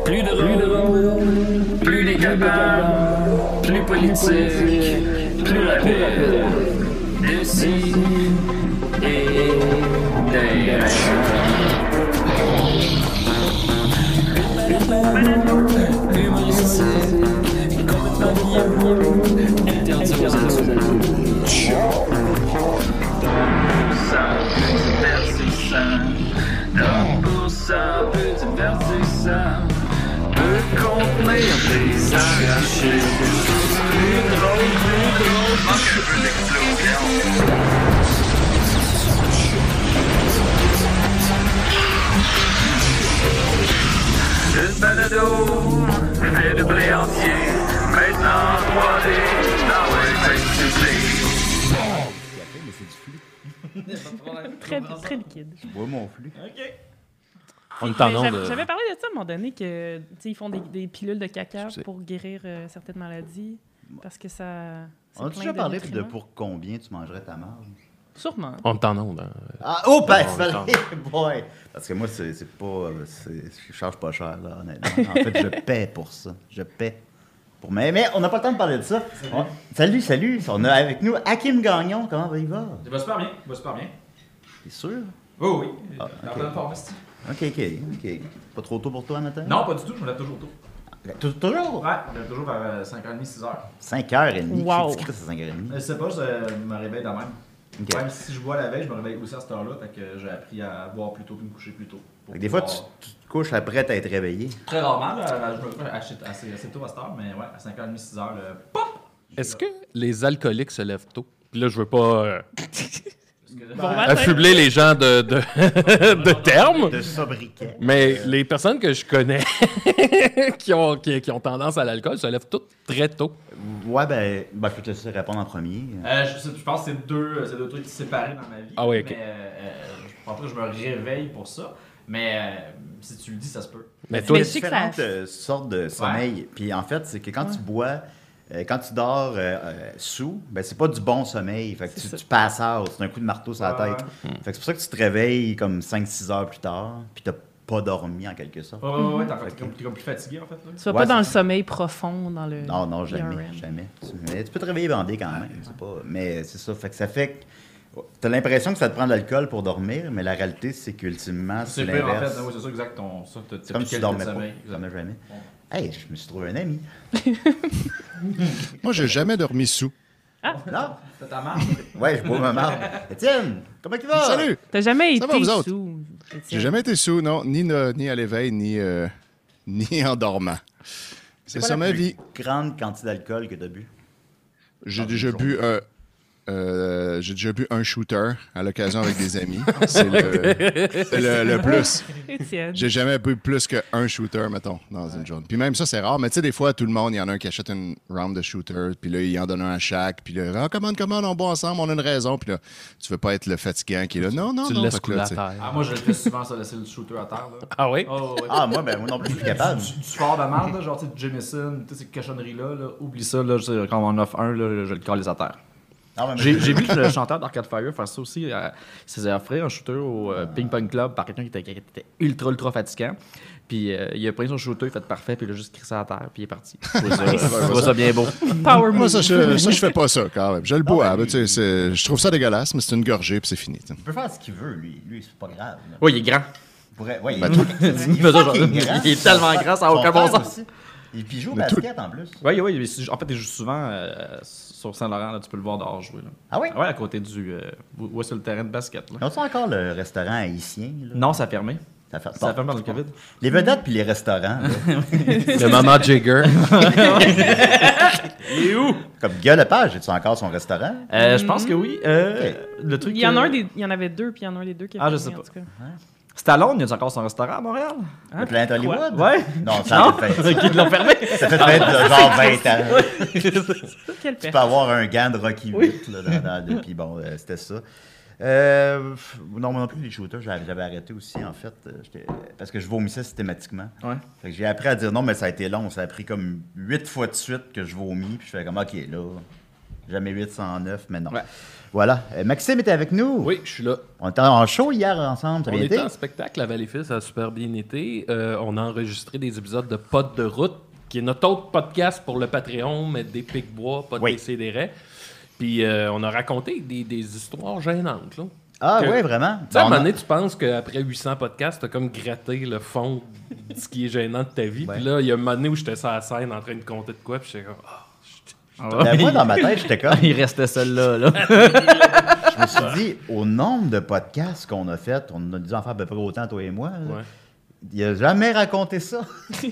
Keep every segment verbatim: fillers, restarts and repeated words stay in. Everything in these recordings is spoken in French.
Plus drôle, plus décapable, plus politique, plus rapide. D'ici et d'ailleurs. Humoristique, complètement interdit aux adultes. Ça peut divertissant, donc pour ça peut divertissant, peut contenir des arrachés. Plus drôle, plus drôle, manque un peu d'explosion. Une balado, fait de blé entier, maintenant trois D, dans le Très, très liquide. Je bois mon flux. OK. On est en J'avais onde. j'avais parlé de ça à un moment donné, que tu sais, ils font des, des pilules de caca Je sais. pour guérir euh, certaines maladies, parce que ça... c'est On a plein déjà de parlé de nutriments. pour combien tu mangerais ta marge? Sûrement. On est en onde. Hein. Ah, oh, ben, On fallait... est boy! Parce que moi, c'est c'est pas... euh, c'est- Je charge pas cher, là, honnêtement. En fait, je paie pour ça. Je paie. Pour... Mais, mais on n'a pas le temps de parler de ça. On- Salut, salut! On a avec nous Hakim Gagnon. Comment va il va? Ça va super bien. Ça va super bien. T'es sûr? Oui, oui. Ah, Dans ok. pleine forme, c'est-tu? Ok, ok, ok. Pas trop tôt pour toi, matin? Non, pas du tout. Je me lève toujours tôt. Tou- Toujours? Ouais, je me lève toujours vers euh, cinq heures trente, six heures. cinq heures trente. Wow. C'est écrit, c'est cinq heures trente. Je sais pas, je me réveille de même. Ok. Même si je bois la veille, je me réveille aussi à cette heure-là. Fait que j'ai appris à boire plus tôt puis me coucher plus tôt. Pour Fait que des fois, tu, pouvoir- tu te couches après t'être réveillé. Très rarement, là, je me couche assez, assez, assez tôt à cette heure, mais ouais, à cinq heures trente, six heures, là, pop! Est-ce que les alcooliques se lèvent tôt? Puis là, je veux pas euh, Parce que- Bon matin. affubler les gens de, de, de termes, De sobriquet. mais les personnes que je connais qui, ont, qui, qui ont tendance à l'alcool se lèvent toutes très tôt. Ouais, ben, ben, je peux te laisser répondre en premier. Euh, je, je pense que c'est deux, c'est deux trucs séparés dans ma vie. Ah oui, ok. Mais euh, euh, je pense pas que je me réveille pour ça. Mais euh, si tu le dis, ça se peut. Mais Il toi, y a je sais que ça- différentes euh, sortes de sommeil. Puis en fait, c'est que quand tu bois, euh, quand tu dors euh, euh, sous, ben c'est pas du bon sommeil. Fait que C'est tu, ça. tu passes out, c'est un coup de marteau sur la Ouais, tête. Fait que c'est pour ça que tu te réveilles comme cinq six heures plus tard, puis t'as pas dormi en quelque sorte. Ouais, ouais, ouais, t'es en fait, t'es comme, t'es comme plus fatigué en fait. Là. Tu vas Ouais, pas dans le c'est- sommeil profond, dans le... Non, non, jamais, R E M. jamais. Tu, mais tu peux te réveiller bandé quand même. C'est pas, mais c'est ça. Fait que ça fait que t'as l'impression que ça te prend de l'alcool pour dormir, mais la réalité, c'est qu'ultimement, c'est C'est pire en l'inverse. fait, oui, c'est ça, exact. Ton, ça, t'as, C'est comme si tu dormais pas. Jamais, jamais. Bon. Hey, je me suis trouvé un ami. Moi, j'ai jamais dormi sous. Non? T'as ta marche. Ouais, je bois ma marde. Étienne, comment tu vas? Salut! T'as jamais Ça été va, vous autres? sous, J'ai Étienne? jamais été sous, non, ni, ne- ni à l'éveil, ni, euh, ni en dormant. C'est quoi ça la ma plus vie. grande quantité d'alcool que tu as bu? J'ai Dans déjà une bu un. euh, j'ai déjà bu un shooter à l'occasion avec des amis. C'est le, c'est le, le plus. Étienne. J'ai jamais bu plus qu'un shooter, mettons, dans une journée. Puis même ça, c'est rare. Mais tu sais, des fois, tout le monde, il y en a un qui achète une round de shooter, puis là, il en donne un à chaque. Puis là, ah, commande, commande, on boit ensemble, on a une raison. Puis là, tu veux pas être le fatigant qui est là. Non, non, tu non. le laisses Fait que couler là, à tu sais, terre. Ah, moi, je le fais souvent, ça, laisser le shooter à terre. Là. Ah oui? Oh, ouais. Ah, moi, ben, moi non plus, je suis capable. Du, du sport de merde, là, genre, tu sais, du Jameson, tu sais, ces cochonneries-là, là, oublie ça, là, je sais, quand on en offre un, là, je le calisse à terre. Ah, ouais, mais- J'ai j'ai vu le chanteur d'Arcade Fire faire ça aussi. Euh, il s'est offert un shooter au euh, Ping Pong Club par quelqu'un qui était, qui était ultra, ultra fatigant. Puis euh, il a pris son shooter, il fait parfait, puis il a juste crissé à terre, puis il est parti. Je trouve ça, je trouve ça bien beau. Power Moi, move. ça, je, ça, je fais pas ça quand même. Je le bois. Ah, ben, tu sais, c'est- je trouve ça dégueulasse, mais c'est une gorgée, puis c'est fini. tu sais. Il peut faire ce qu'il veut, lui. Lui, c'est pas grave. là. Oui, il est grand. Il pourrait- ouais, il, Ben, est- Il fait ça, genre, fucking grand. il est tellement grand, ça n'a Son aucun bon frère sens. aussi. Et puis il joue au Mais tout- basket en plus. Oui, oui, en fait, il joue souvent euh, sur Saint-Laurent, là, tu peux le voir dehors jouer. Là. Ah oui? Ouais, à côté du. Euh, où est sur le terrain de basket. Là. Ils ont encore le restaurant haïtien? Là? Non, ça a fermé. Ça fait Ça a fermé pendant le COVID. Les vedettes puis les restaurants. là. Le maman Jagger. Il est où? Comme Guy Lepage, as-tu encore son restaurant? Euh, je pense que oui. Euh, Ok. Le truc. Il y en a euh, un des, il y en avait deux, puis il y en a un des deux qui a Ah, je fermé, sais en pas. tout cas. Stallone, il y a encore son restaurant à Montréal? Le Planet Hollywood? Ouais. Non, ça Non? a fait fait. Qui l'ont fermé? Ça fait fait de genre vingt ans. Quelle Tu perte. peux avoir un gant de Rocky huit, là, dans, dans le- puis bon, euh, c'était ça. Euh, pff, non, moi non plus, les shooters, j'avais, j'avais arrêté aussi, en fait, euh, j'étais- parce que je vomissais systématiquement. Ouais. Fait que j'ai appris à dire non, mais ça a été long. Ça a pris comme huit fois de suite que je vomis, puis je fais comme, OK, là, Jamais huit cent neuf, mais non. Ouais. Voilà. Euh, Maxime était avec nous. Oui, je suis là. On était en show hier ensemble. Ça a On bien était été? en spectacle à Valleyfield, ça a super bien été. Euh, on a enregistré des épisodes de Pod de route, qui est notre autre podcast pour le Patreon, mais des Pic-Bois, pas de Oui. décidérés. Puis euh, on a raconté des, des histoires gênantes. Là. Ah Que- oui, vraiment? Tu sais, à un Bon, moment on a- donné, tu penses qu'après huit cents podcasts, t'as comme gratté le fond de ce qui est gênant de ta vie. Ouais. Puis là, il y a un moment donné où j'étais sur la scène en train de compter de quoi, puis j'étais comme... Ah, Ben, moi, dans ma tête, j'étais comme... Il restait celle-là. Là. Je me suis dit, au nombre de podcasts qu'on a fait, on a dû en faire à peu près autant, toi et moi. là. ouais. Il a jamais raconté ça.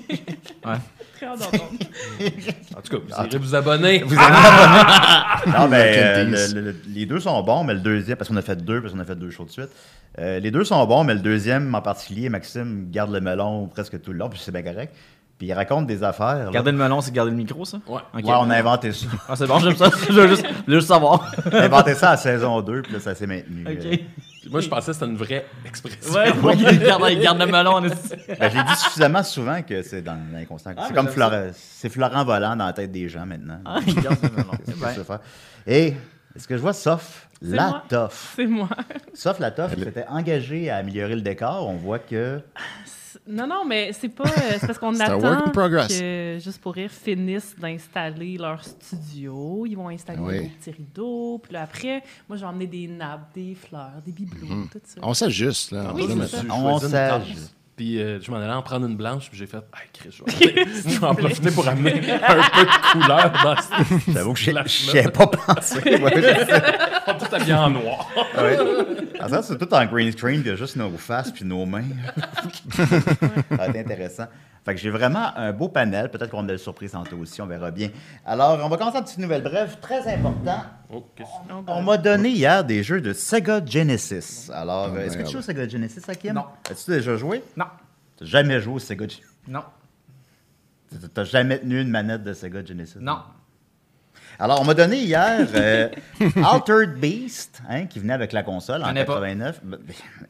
Très hâte d'entendre. En tout cas, vous irez vous abonner. Vous avez Non, mais euh, Kenties. le- le- le- les deux sont bons, mais le deuxième, parce qu'on a fait deux, parce qu'on a fait deux shows de suite. Euh, les deux sont bons, mais le deuxième en particulier, Maxime garde le melon presque tout le long, puis c'est bien correct. Puis il raconte des affaires. là. Garder le melon, c'est garder le micro, ça? Ouais. Ok. Ouais, on a inventé ça. Ah, c'est bon, j'aime ça. Je veux juste, je veux juste savoir. On a inventé ça à saison deux, puis là, ça s'est maintenu. Ok. Euh, Puis moi, je pensais que c'était une vraie expression. Ouais, il garde, il garde le melon. On est... ben, j'ai dit suffisamment souvent que c'est dans l'inconscient. Ah, c'est mais comme j'aime Florent, c'est Florent volant dans la tête des gens maintenant. Ah, il garde le melon. Qu'est-ce que Ben, tu veux faire? Et est-ce que je vois Soph C'est la moi. toffe? C'est moi. Soph la toffe s'était engagée à améliorer le décor. On voit que Non, non, mais c'est pas. euh, C'est parce qu'on C'est un attend work in progress. que, juste pour rire, finissent d'installer leur studio. Ils vont installer Oui. des petits rideaux. Puis là, après, moi, je vais emmener des nappes, des fleurs, des bibelots, tout ça. On s'ajuste, là. Oui, Là, c'est maintenant. ça. Je on choisis une s'ajuste. tasse. Puis euh, je m'en allais en prendre une blanche, puis j'ai fait, ah, Chris, je vais, je vais en profiter pour amener un peu de couleur dans ce. j'avoue que je Flash-là. n'y avais pas pensé. Ouais, je sais. On est tout habillé en noir. Ouais. En fait, c'est tout en green screen, il y a juste nos faces puis nos mains. Ça va être intéressant. Fait que j'ai vraiment un beau panel. Peut-être qu'on a des surprises tantôt aussi, on verra bien. Alors, on va commencer une petite nouvelle brève, très important. Oh, qu'est-ce que- Donc, On m'a donné hier des jeux de Sega Genesis. Alors, Oh, est-ce que tu merde. joues au Sega Genesis, Hakim? Non. As-tu déjà joué? Non. T'as jamais joué au Sega Genesis? Non. T'as jamais tenu une manette de Sega Genesis? Non. Alors, on m'a donné hier euh, Altered Beast, hein, qui venait avec la console en Connais pas. quatre-vingt-neuf. Ben,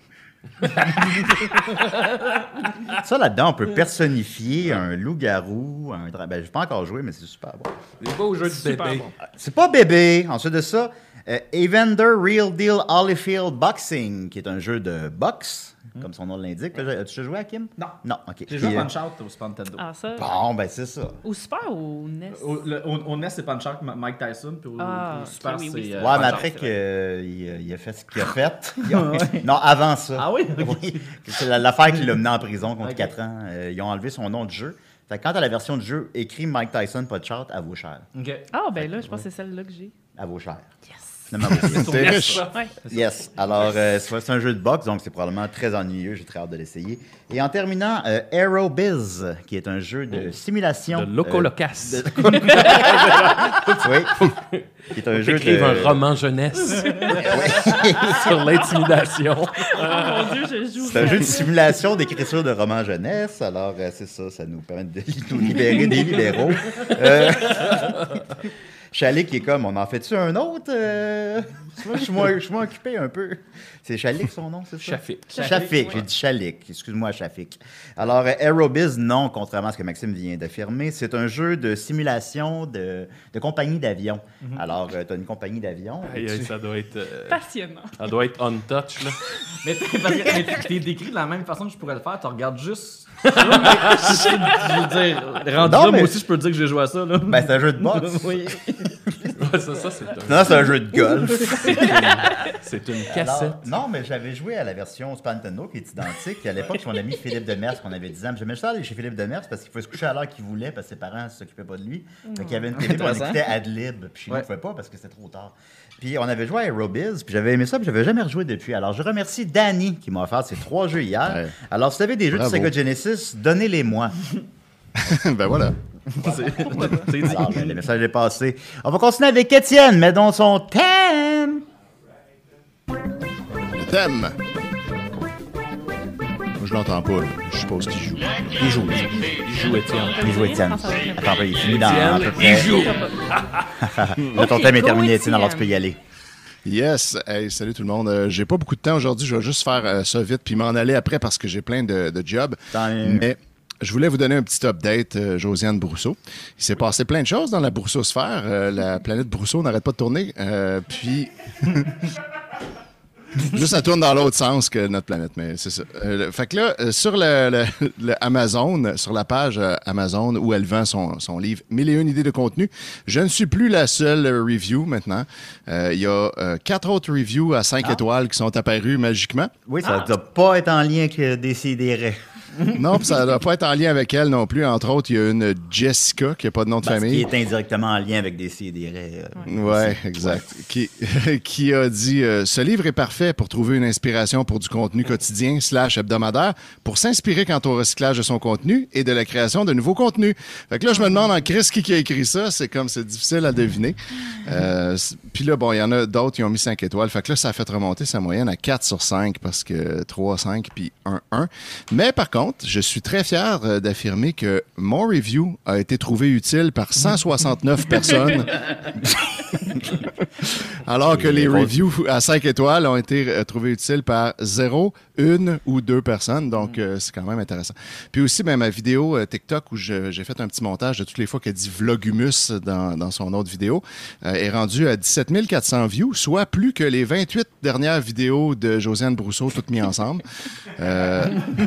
Ça, là-dedans, on peut personnifier un loup-garou, un dra- ben, je n'ai pas encore joué, mais c'est super bon. Des beaux jeux de Super bébé. bon. C'est pas bébé. Ensuite de ça, euh, Evander Real Deal Holyfield Boxing, qui est un jeu de boxe, comme son nom l'indique. Là, As-tu déjà joué à Kim? Non. Non, OK. J'ai joué Puis, à euh, Punch-Out au Super Nintendo. Ah, ça. Bon, ben c'est ça. Au Super ou au N E S? Au, le- au- au N E S, c'est Punch-Out, Ma- Mike Tyson. Puis au, Ah, au Super, ok, oui, oui, c'est. c'est euh, Ouais, mais Punch-Out. après qu'il il a fait ce qu'il a fait. ils ont- Non, avant ça. Ah oui? Ok. Oui. C'est la- l'affaire qui l'a mené en prison contre Ok. quatre ans. Euh, ils ont enlevé son nom de jeu. Fait que quand t'as la version de jeu écrit Mike Tyson, pas de charte, elle vaut cher. Ok. Ah, ben là, je pense que c'est celle-là que j'ai. Elle vaut cher. Yes! Finalement, elle vaut cher. T'es riche. Ouais. Yes. Alors, euh, c'est c'est un jeu de boxe, donc c'est probablement très ennuyeux. J'ai très hâte de l'essayer. Et en terminant, euh, Aero Biz, qui est un jeu de simulation. De Loco Locas. euh, oui. Qui est un jeu de. Écrive un roman jeunesse Ouais. sur l'intimidation. Oh mon Dieu, je joue. C'est un jeu de simulation d'écriture de romans jeunesse. Alors, euh, c'est ça, ça nous permet de nous libérer des libéraux. Euh, Chalet qui est comme, on en fait-tu un autre? Euh, moi, je suis moins, je suis moins occupé un peu. C'est Chalik son nom, c'est ça? Chafik. Chafik, j'ai dit Chalik. Excuse-moi, Chafik. Alors, euh, Aerobiz, non, contrairement à ce que Maxime vient d'affirmer, c'est un jeu de simulation de, de compagnie d'avion. Alors, tu as une compagnie d'avion. et Aïe, aïe, tu- ça doit être. euh, Passionnant. ça doit être on touch, là. Mais t'es, parce que- mais t'es décrit de la même façon que je pourrais le faire. Tu regardes juste. je veux dire, rendu Non, là, mais- moi aussi, je peux te dire que j'ai joué à ça. Là. Ben, c'est un jeu de boxe. oui. Ouais, ça, ça, c'est un- Non, c'est un jeu de golf. c'est une Alors, cassette. non, mais j'avais joué à la version Super Nintendo qui est identique. À l'époque, mon ami Philippe Demers, qu'on avait dix ans. J'aimais ça aller chez Philippe Demers parce qu'il pouvait se coucher à l'heure qu'il voulait parce que ses parents ne s'occupaient pas de lui. Fait qu'il y avait une télé, puis on Intéressant. écoutait Adlib. Puis chez nous, Ouais. on ne pouvait pas parce que c'était trop tard. Puis on avait joué à Aerobiz, puis j'avais aimé ça, puis j'avais jamais rejoué depuis. Alors je remercie Danny qui m'a offert ces trois jeux hier. Ouais. Alors si vous avez des jeux Bravo. de Sega Genesis, donnez-les-moi. Ben voilà. C'est c'est dit. Alors, ben, le message est passé. On va continuer avec Étienne, mais dans son thème. Le thème. Moi, je l'entends pas. là. Je suppose qu'il joue. Il joue. Il joue Étienne. Il joue Étienne. Ah, ça va être Attends, il finit dans à peu Étienne, près. il joue. Là, ton Ok, thème est go, terminé, Étienne, alors tu Étienne. peux y aller. Yes. Hey, salut tout le monde. Euh, j'ai pas beaucoup de temps aujourd'hui. Je vais juste faire euh, ça vite puis m'en aller après parce que j'ai plein de, de jobs. Tant mieux. Mais je voulais vous donner un petit update, euh, Josiane Brousseau. Il s'est passé plein de choses dans la Brousseau-sphère. Euh, la planète Brousseau n'arrête pas de tourner. Euh, puis... Juste, ça tourne dans l'autre sens que notre planète, mais c'est ça. Euh, fait que là, euh, sur le, le, le Amazon, sur la page euh, Amazon où elle vend son, son livre mille et une idées de contenu, je ne suis plus la seule euh, review maintenant. Euh, Il y a euh, quatre autres reviews à cinq Ah. étoiles qui sont apparues magiquement. Oui, ça ne doit pas être en lien avec euh, Décideret. Non, puis ça ne doit pas être en lien avec elle non plus. Entre autres, il y a une Jessica qui n'a pas de nom de Parce famille. qu'il est indirectement en lien avec Décideret. Euh, Ouais, exact. Qui, qui a dit euh, ce livre est parfait pour trouver une inspiration pour du contenu quotidien slash hebdomadaire, pour s'inspirer quant au recyclage de son contenu et de la création de nouveaux contenus. Fait que là, je me demande en Chris qui, qui a écrit ça. C'est comme c'est difficile à deviner. Euh, c- Puis là, bon, il y en a d'autres qui ont mis cinq étoiles. Fait que là, ça a fait remonter sa moyenne à quatre sur cinq parce que trois, cinq puis un, un. Mais par contre, je suis très fier euh, d'affirmer que mon review a été trouvé utile par cent soixante-neuf personnes. Alors que les reviews à cinq étoiles ont été euh, trouvés utiles par zéro, une ou deux personnes. Donc, euh, c'est quand même intéressant. Puis aussi, ben, ma vidéo euh, TikTok où je- j'ai fait un petit montage de toutes les fois qu'elle dit Vlogumus dans, dans son autre vidéo euh, est rendue à dix-sept mille quatre cents views, soit plus que les vingt-huit dernières vidéos de Josiane Brousseau, toutes mises ensemble. Euh,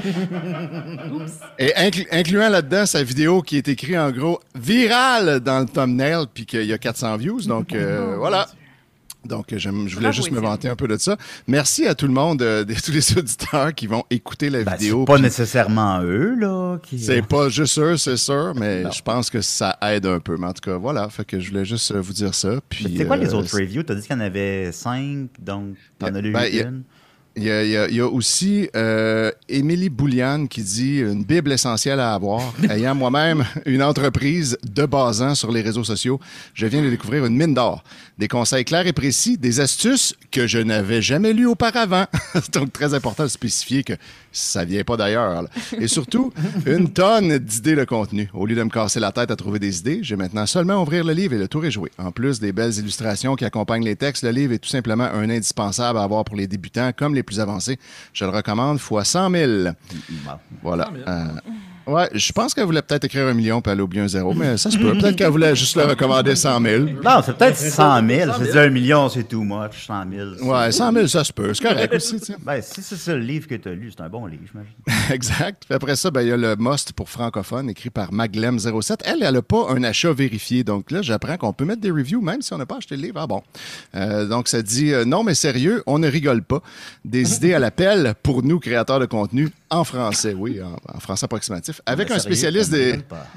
et inclu- incluant là-dedans sa vidéo qui est écrite en gros virale dans le thumbnail, puis qu'il y a quatre cents views. Donc, euh, voilà. Donc, euh, j'aime- je voulais Bravo, juste me Étienne. vanter un peu de ça. Merci à tout le monde, euh, de- tous les auditeurs qui vont écouter la Ben, vidéo. c'est pas puis nécessairement eux, là. Qui... c'est pas juste eux, c'est sûr, mais Non. je pense que ça aide un peu. Mais en tout cas, voilà. Fait que je voulais juste euh, vous dire ça. Puis, Mais c'est quoi les euh, autres reviews? T'as dit qu'il y en avait cinq, donc t'en as lu Ben, il y a- une. Il y a, il y a- il y a aussi euh, Émilie Bouliane qui dit une Bible essentielle à avoir. Ayant moi-même une entreprise de basant sur les réseaux sociaux, je viens de découvrir une mine d'or. Des conseils clairs et précis, des astuces que je n'avais jamais lues auparavant. Donc, très important de spécifier que ça vient pas d'ailleurs. là. Et surtout, une tonne d'idées de contenu. Au lieu de me casser la tête à trouver des idées, j'ai maintenant seulement à ouvrir le livre et le tour est joué. En plus des belles illustrations qui accompagnent les textes, le livre est tout simplement un indispensable à avoir pour les débutants comme les plus avancés. Je le recommande fois cent mille. Bon. Voilà. Euh, ouais, je pense qu'elle voulait peut-être écrire un million puis aller oublier un zéro, mais ça se peut. Peut-être qu'elle voulait juste le recommander cent mille. Non, c'est peut-être cent mille. Je dis un million, c'est too much. cent mille. c'est- Ouais, cent mille, ça se peut. C'est correct aussi, tu sais. Ben, si c'est ça le livre que t'as lu, c'est un bon livre, j'imagine. Exact. Puis après ça, ben, il y a le Must pour francophone, écrit par Maglem zéro sept. Elle, elle n'a pas un achat vérifié. Donc là, j'apprends qu'on peut mettre des reviews même si on n'a pas acheté le livre. Ah bon. Euh, donc ça dit euh, non, mais sérieux, on ne rigole pas. Des idées à l'appel pour nous, créateurs de contenu, en français. Oui, en, en français approximatif. Avec Ben, un sérieux, spécialiste ça me des. donne pas.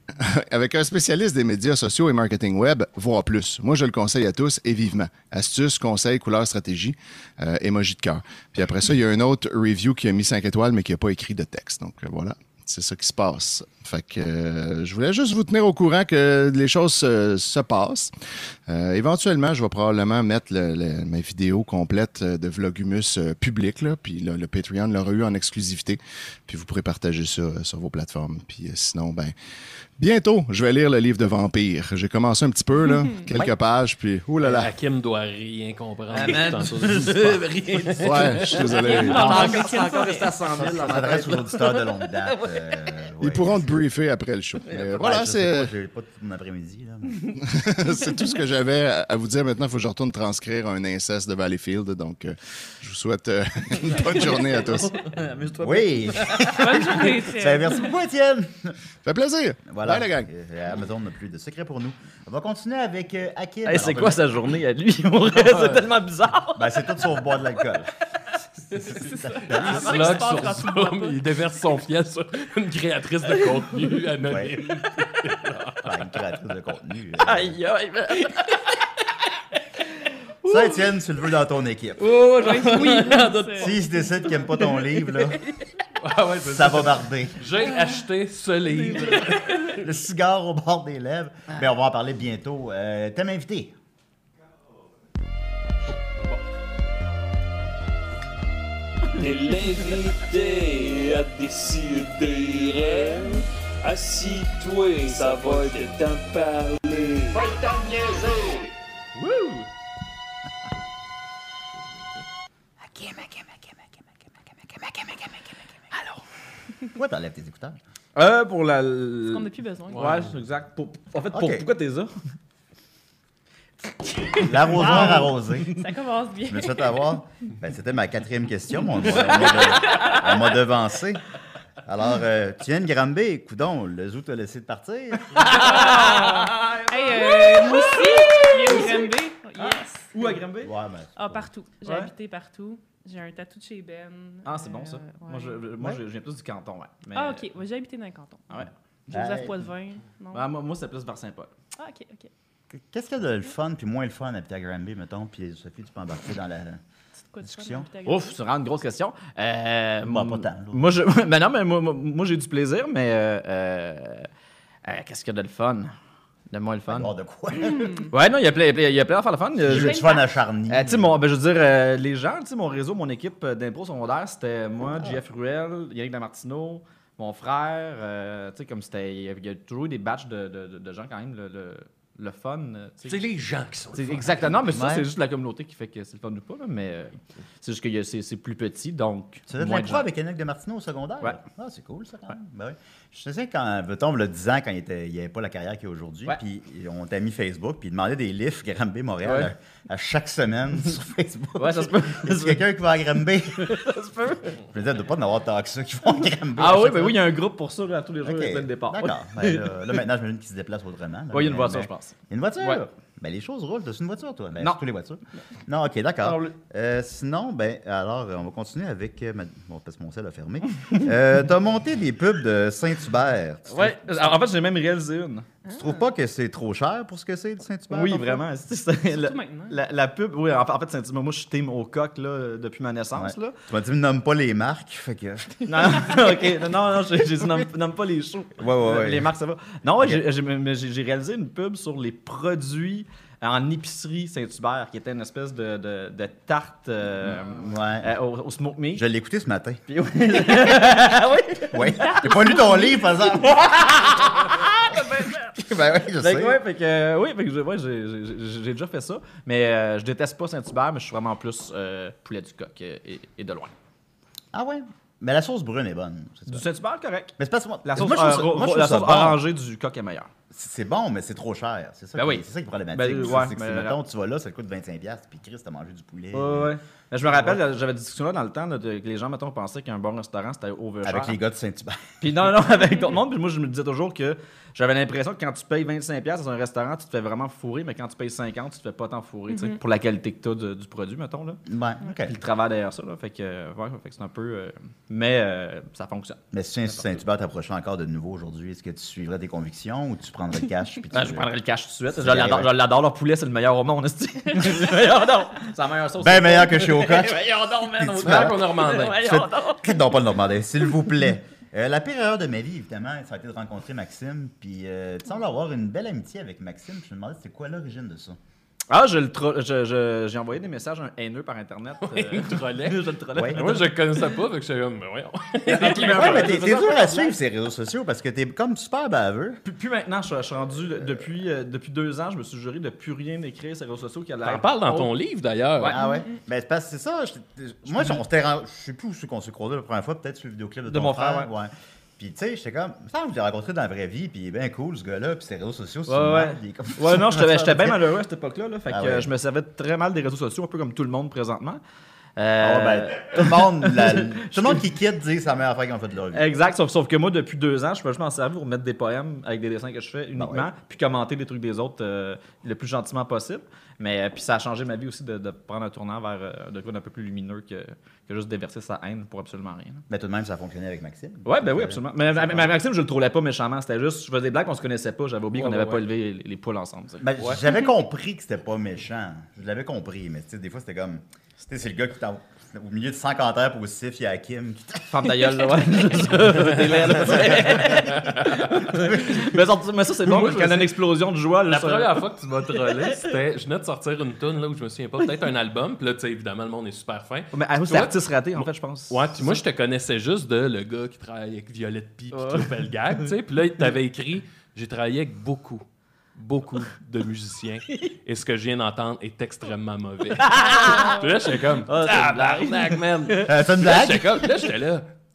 Avec un spécialiste des médias sociaux et marketing web, voire plus. Moi, je le conseille à tous et vivement. Astuces, conseils, couleurs, stratégie, euh, emoji de cœur. Puis après ça, il y a un autre review qui a mis cinq étoiles, mais qui n'a pas écrit de texte. Donc euh, voilà, c'est ça qui se passe. Fait que euh, je voulais juste vous tenir au courant que les choses euh, se passent. Euh, éventuellement, je vais probablement mettre le- le- ma vidéo complète euh, de Vlogumus euh, public, là, puis là, le Patreon l'aura eu en exclusivité. Puis vous pourrez partager ça euh, sur vos plateformes. Puis euh, sinon, ben bientôt, je vais lire le livre de Vampire. J'ai commencé un petit peu, là, quelques pages, puis oulala. Hakim doit rien comprendre. Ah, man. Tantôt, je sais pas. Rien dit. Ouais, je suis désolé. C'est encore, c'est encore resté à cent mille Ça dans ma s'adresse tête. aux auditeurs de longue date. euh, Ils ouais. pourront te briefer après le show. Mais voilà, Ouais, je sais c'est pas, J'ai pas tout mon après-midi. Là, mais- c'est tout ce que j'avais à à vous dire. Maintenant, il faut que je retourne transcrire un inceste de Valleyfield. Donc, euh, je vous souhaite euh, une bonne journée à tous. Amuse-toi. Oui! Bonne journée, Étienne. Ça, merci beaucoup, Étienne! Fait plaisir. Voilà. Bye, la gang. Euh, Amazon n'a plus de secret pour nous. On va continuer avec euh, Hakim. Hey, c'est Alors, quoi sa journée à lui? Pour vrai, c'est tellement bizarre. Ben, c'est tout sauf boire de l'alcool. Il ça qui slog se passe sur quand tu bois Zoom, pas. il déverse son fiel sur une créatrice de contenu anonyme. Ouais. Ben, une créatrice de contenu. euh. Aïe, aïe, man. Ça, Étienne, tu le veux dans ton équipe. Oh, j'en Oui, S'il se décide qu'il n'aime pas ton livre, là, Ah ouais, c'est ça va barder. J'ai acheté ce livre. Le cigare au bord des lèvres. Ben, on va en parler bientôt. Euh, Thème invité. T'es l'invité à décider. Assis-toi, ça va être temps de parler. Pas le temps de niaiser. Wouh! Pourquoi t'enlèves tes écouteurs? Euh, pour la... Parce qu'on n'a plus besoin. Ouais, c'est exact. Pour- En fait, pour- Ok. pourquoi t'es là? L'arrosoir arrosé. Ça commence bien. Je me suis fait avoir. Ben, c'était ma quatrième question, mais on m'a- on m'a de- on m'a devancé. Alors, euh, tu viens de Granby, coudon, le zoo t'a laissé de partir. Hey, euh, moi aussi, je viens de Granby. Yes. Où à Granby? Ouais, mais. Ah, partout. J'ai Ouais. habité partout. J'ai un tatou de chez Ben. Ah, c'est bon ça. Euh, ouais. Moi, je, moi je, je viens plus du canton, ouais. Mais- Ah, OK. Ouais, j'ai habité dans le canton. Ah ouais. Joseph Hey. Poitvin. Non? Ah, moi, moi c'est plus vers Saint-Paul. Ah, OK, OK. Qu'est-ce qu'il y a de le fun, puis moins le fun d'habiter à Granby, mettons, puis Sophie, tu peux embarquer dans la. C'est quoi de fun Discussion. d'habiter à Granby? Ouf, c'est vraiment une grosse question. Euh, Bah, pas tant, là. Moi, je, ben non, mais moi, moi, moi, j'ai eu du plaisir, mais euh, euh, euh, qu'est-ce qu'il y a de le fun? De moins le fun? Alors, de quoi? Ouais, non, il y a plein, il y a plein d'affaires le fun. Euh, J'ai je- eu du fun à Charny. Euh, tu sais, mon- ben, je veux dire, euh, les gens, tu sais, mon réseau, mon équipe euh, d'impro secondaire, c'était moi, J F Ruel, Yannick Damartino, mon frère. euh, tu sais, comme c'était. Il y a- il y a toujours eu des batchs de, de, de- de gens, quand même, le, le, le fun. euh, tu sais. C'est les gens qui sont. C'est exactement, mais ça, Ouais. c'est juste la communauté qui fait que c'est le fun ou pas, là, mais euh, c'est juste que y a- c'est c'est plus petit, donc. Tu faisais de moins de l'impro gens. avec Yannick de Martineau au secondaire? Ouais. Ah, c'est cool, ça, quand même. Ben oui. Je sais quand, mettons, il y a dix ans, quand il était- il n'avait pas la carrière qu'il a aujourd'hui, Ouais. puis on t'a mis Facebook, puis il demandait des livres Granby Montréal Ouais. à, à chaque semaine sur Facebook. Ouais, ça se peut. Y a quelqu'un qui va à Granby? Ça se peut. Je me disais, de pas en avoir tant que ça qui vont à Granby. Ah à oui, chaque ben fois. oui, il y a un groupe pour ça, là, à tous les jours, Ok. il y a plein de départs. D'accord. Ben là, là, maintenant, j'imagine qu'ils se déplacent autrement. là. Oui, il y a une Mais- voiture, mais- je pense. Il y a une voiture? Ouais. Ben, les choses roulent. T'as une voiture, toi? Ben, Non. sur toutes les voitures. Non, OK, d'accord. Non, le- Euh, sinon, ben, alors, euh, on va continuer avec... euh, ma- Bon, parce que mon sel a fermé. euh, T'as monté des pubs de Saint-Hubert. Tu Ouais, alors, en fait, j'ai même réalisé une. trouves- Tu trouves pas que c'est trop cher pour ce que c'est, de Saint-Hubert? Oui, parfois? vraiment. C'est- c'est- la, Surtout maintenant. la, la pub, oui, en fait, en fait, c'est- moi, je suis team au coq là, depuis ma naissance. Ouais. Là. Tu m'as dit, nomme pas les marques. Fait que... Non, ok, non, non, j'ai j'ai dit, nomme, nomme pas les shows. Ouais, ouais, ouais. Les marques, ça va. Non, ouais, Ok. j'ai- j'ai mais j'ai j'ai réalisé une pub sur les produits en épicerie Saint-Hubert, qui était une espèce de, de, de tarte euh, Ouais. euh, au, au smoke meat. Je l'ai écouté ce matin. Puis oui. Ah oui? Oui. J'ai pas lu ton livre, par exemple. ben oui, je Fait sais. que, ouais, fait que, euh, oui, fait que je- ouais, j'ai j'ai- j'ai déjà fait ça. Mais euh, je déteste pas Saint-Hubert, mais je suis vraiment plus euh, poulet du coq euh, et, et de loin. Ah ouais? Mais la sauce brune est bonne. c'est Du ça. Saint-Hubert, correct. Mais c'est pas moi. La moi, sauce, je trouve ça- euh, moi, je ro- trouve la ça sauce bon. orangée du coq est meilleure. C'est bon, mais c'est trop cher. C'est ça, Ben qui, oui. c'est ça qui est problématique. Ben, aussi, ouais, c'est que mais- si, mettons, tu vas là, ça te coûte vingt-cinq dollars, puis Chris, t'as mangé du poulet. Ouais, ouais. Mais je me rappelle, euh, j'avais des discussions là dans le temps, là, de- que les gens, mettons, pensaient qu'un bon restaurant, c'était overcher. Avec les gars de Saint-Hubert. Puis non, non, avec d'autres monde. Puis moi, je me disais toujours que j'avais l'impression que quand tu payes vingt-cinq dollars dans un restaurant, tu te fais vraiment fourrer, mais quand tu payes cinquante, tu te fais pas tant fourrer, tu sais, pour la qualité que tu as du produit, mettons. Là. Ouais, OK. Puis le travail derrière ça, là. Fait que, euh, ouais, fait que c'est un peu. euh, mais euh, ça fonctionne. Mais si Saint-Hubert t'approchait encore de nouveau aujourd'hui, est-ce que tu suivrais tes convictions ou tu prendrais le cash? Puis tu... Ah, je prendrais le cash tout de suite. C'est Je l'adore, vrai. je l'adore, leur poulet, c'est le meilleur au monde, esti. Le meilleur, non. C'est la meilleure sauce. Ben meilleur que chez Au Coq. Voyons donc, man, au Tu coq. Tant qu'on a remandé. Voyons Faites- donc. Faites donc pas le Normandais, s'il vous plaît. Euh, la pire erreur de ma vie, évidemment, ça a été de rencontrer Maxime. Puis euh, tu sembles avoir une belle amitié avec Maxime. Je me demandais c'était quoi l'origine de ça. Ah, je le tro- je- je- j'ai envoyé des messages un haineux par Internet. Oui, il me trollait. je le trollais. Ouais. Moi, je le connaissais pas, fait que j'étais comme, mais voyons. Ouais, mais t'es t'es dur à suivre ces réseaux sociaux parce que t'es comme super baveux. Puis, puis maintenant, je, je suis rendu, depuis, euh, depuis deux ans, je me suis juré de plus rien écrire sur les réseaux sociaux qui a l'air. T'en parles dans ton livre, d'ailleurs. Ouais. Ah ouais? Ben, c'est parce que c'est ça. je- Moi, on s'était ren- je sais plus où c'est qu'on s'est croisés la première fois, peut-être sur le vidéoclip de, De ton mon frère, ouais. Puis, tu sais, j'étais comme, ça, je l'ai rencontré dans la vraie vie, puis il est bien cool, ce gars-là, puis ses réseaux sociaux, c'est Ouais, une ouais. merde, il est comme- Ouais, non, j'étais j'étais bien malheureux à cette époque-là. Là, fait Ah que ouais. euh, je me servais très mal des réseaux sociaux, un peu comme tout le monde présentement. Ah Euh, ouais, ben, tout le monde, la- tout le monde qui quitte dit que c'est la meilleure affaire qu'ils ont fait de leur vie. Exact, sauf, sauf que moi, depuis deux ans, je peux juste m'en servir pour mettre des poèmes avec des dessins que je fais uniquement, Ben ouais. puis commenter des trucs des autres euh, le plus gentiment possible. Mais euh, puis ça a changé ma vie aussi de, de prendre un tournant vers euh, de quoi d'un peu plus lumineux que, que juste déverser sa haine pour absolument rien. là. Mais tout de même, ça a fonctionné avec Maxime. Ouais, ben oui, absolument. Mais, mais- mais Maxime, je le trouvais pas méchamment. C'était juste, je faisais des blagues, on se connaissait pas. J'avais oublié Ouais, qu'on ouais, n'avait pas ouais. élevé les, les poules ensemble. tu sais. Ben, j'avais compris que c'était pas méchant. Je l'avais compris, mais tu sais, des fois, c'était comme. C'était c'est le gars qui t'a. Au milieu de cent commentaires positifs, il y a Kim qui t'a. Ferme ta gueule, là, ouais. T'es laid, là, tu sais. mais, ça, mais ça, c'est bon, Moi, quand je il y a sais- une explosion de joie. Là, La ça- première fois que tu m'as trollé, c'était. Je venais de sortir une tune là où je me souviens pas, peut-être un album, puis là, tu sais, évidemment, le monde est super fin. Mais ah, c'est Toi, artiste raté, en fait, je pense. Ouais, puis moi, je te connaissais juste de le gars qui travaille avec Violette Pie, puis Ouais. qui fait le gag, tu sais. Puis là, il t'avait écrit j'ai travaillé avec beaucoup, beaucoup de musiciens, et ce que je viens d'entendre est extrêmement mauvais. Puis là, j'étais comme Ah, c'est une blague. tabarnak, man. Euh, c'est une Là, blague? j'étais comme, là, j'étais là.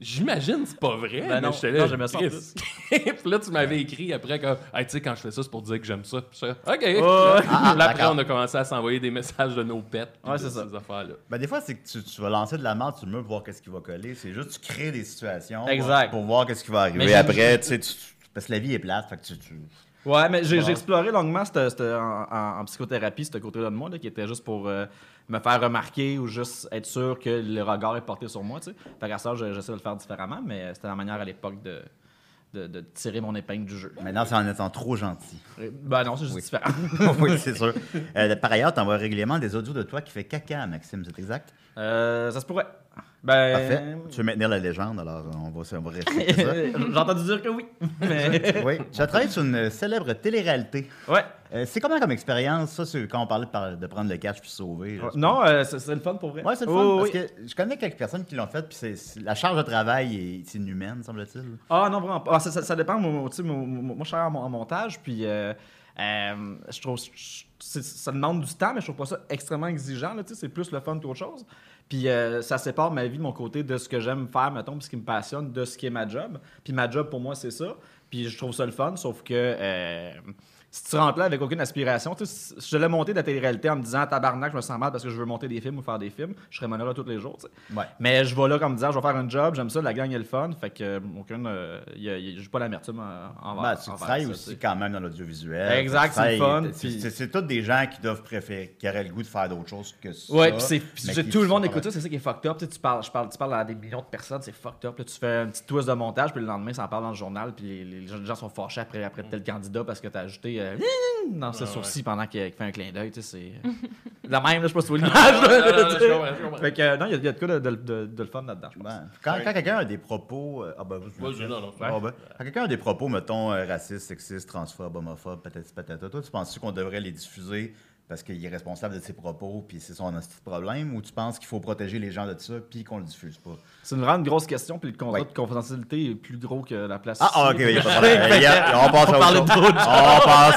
J'imagine, c'est pas vrai. Ben mais non, j'étais là, non, j'aimais ça en Chris. Puis là, tu m'avais écrit après que, hey, tu sais, quand je fais ça, c'est pour dire que j'aime ça. Puis ça, OK. Puis Ah, là, après, d'accord. on a commencé à s'envoyer des messages de nos pets. puis Ouais, de c'est ça. Ces affaires-là. Ben, des fois, c'est que tu, tu vas lancer de la merde sur le mur pour voir qu'est-ce qui va coller. C'est juste tu crées des situations Exact. pour voir qu'est-ce qui va arriver. Mais j'ai- Après, tu sais, tu- parce que la vie est plate, fait que tu... tu... Ouais, mais j'ai Bon. j'ai exploré longuement cette- cette- en, en- en psychothérapie ce côté-là de moi, là, qui était juste pour euh, me faire remarquer ou juste être sûr que le regard est porté sur moi, tu sais. Fait qu'à ça, je- j'essaie de le faire différemment, mais c'était la manière à l'époque de, de, de tirer mon épingle du jeu. Maintenant, c'est en étant trop gentil. Euh, Ben non, c'est juste Oui. différent. Oui, c'est sûr. Euh, par ailleurs, tu envoies régulièrement des audios de toi qui fait caca, Maxime, c'est exact? Euh, ça se pourrait. Ben... Parfait. Tu veux maintenir la légende, alors on va, on va respecter ça. J'ai entendu dire que oui. Mais... Oui. Tu as travaillé sur une célèbre télé-réalité. Ouais. Euh, c'est comment comme expérience, ça, c'est quand on parlait de, par- de prendre le cash puis sauver? là, c'est Non, euh, c'est c'est le fun pour vrai. Ouais, c'est le fun, Oh, parce oui. que je connais quelques personnes qui l'ont fait, puis c'est, c'est- la charge de travail est inhumaine, semble-t-il. Ah non, vraiment pas. Ah, ça, ça, ça dépend. Moi, tu sais, moi, moi, moi, je travaille en, mon- en montage, puis euh, euh, je trouve je- c'est- ça demande du temps, mais je trouve pas ça extrêmement exigeant. Là, tu sais, c'est plus le fun qu'autre chose. Puis euh, ça sépare ma vie de mon côté de ce que j'aime faire, mettons, puis ce qui me passionne, de ce qui est ma job. Puis ma job, pour moi, c'est ça. Puis je trouve ça le fun, sauf que... euh, si tu rentres là avec aucune aspiration, tu sais, si je l'ai monté de la télé-réalité en me disant tabarnak, je me sens mal parce que je veux monter des films ou faire des films, je serais malheureux tous les jours. Tu sais. Ouais. Mais je vais là comme me disant, je vais faire un job, j'aime ça, la gang est le fun, fait que euh, aucune, euh, y a- y a- j'ai pas l'amertume en, envers- Ben, tu envers travailles ça, aussi tu sais. quand même dans l'audiovisuel. Exact, Tu c'est le travailles- fun, C'est, puis- c'est, c'est tous des gens qui doivent préférer, qui auraient le goût de faire d'autres choses que ça. Ouais, puis c'est, puis mais c'est- qui tout le monde sont- écoute ça, c'est ça qui est fucked up. Tu sais, tu parles, je parle, tu parles à des millions de personnes, c'est fucked up. Là, tu fais un petit twist de montage, puis le lendemain, ça en parle dans le journal, puis les, les gens, les gens sont fâchés après, après tel candidat parce que t'as ajouté euh, dans ses sourcils pendant qu'il, qu'il fait un clin d'œil. Tu sais, c'est la même, là, je sais pas si tu vois l'image. Non, non, non, là, je tu sais. comprends, je comprends. Fait que euh, non, il y, a- il y a de quoi de, de, de- de le fun là-dedans. je pense. Ben, quand, quand quelqu'un a des propos. euh, ah ben, vous- Vas-y, non, non, Ah ben, quand quelqu'un a des propos, mettons, euh, racistes, sexistes, transphobes, homophobes, patati patata, toi, tu penses qu'on devrait les diffuser parce qu'il est responsable de ses propos puis c'est son hostie de problème, ou tu penses qu'il faut protéger les gens de ça puis qu'on le diffuse pas? C'est une vraiment grosse question, puis le contrat Ouais. de confidentialité est plus gros que la place. Ah, ah, ok, ici. il y a pas de problème. Fait Il y a- que, on passe à on parlait autre chose. d'autre On passe.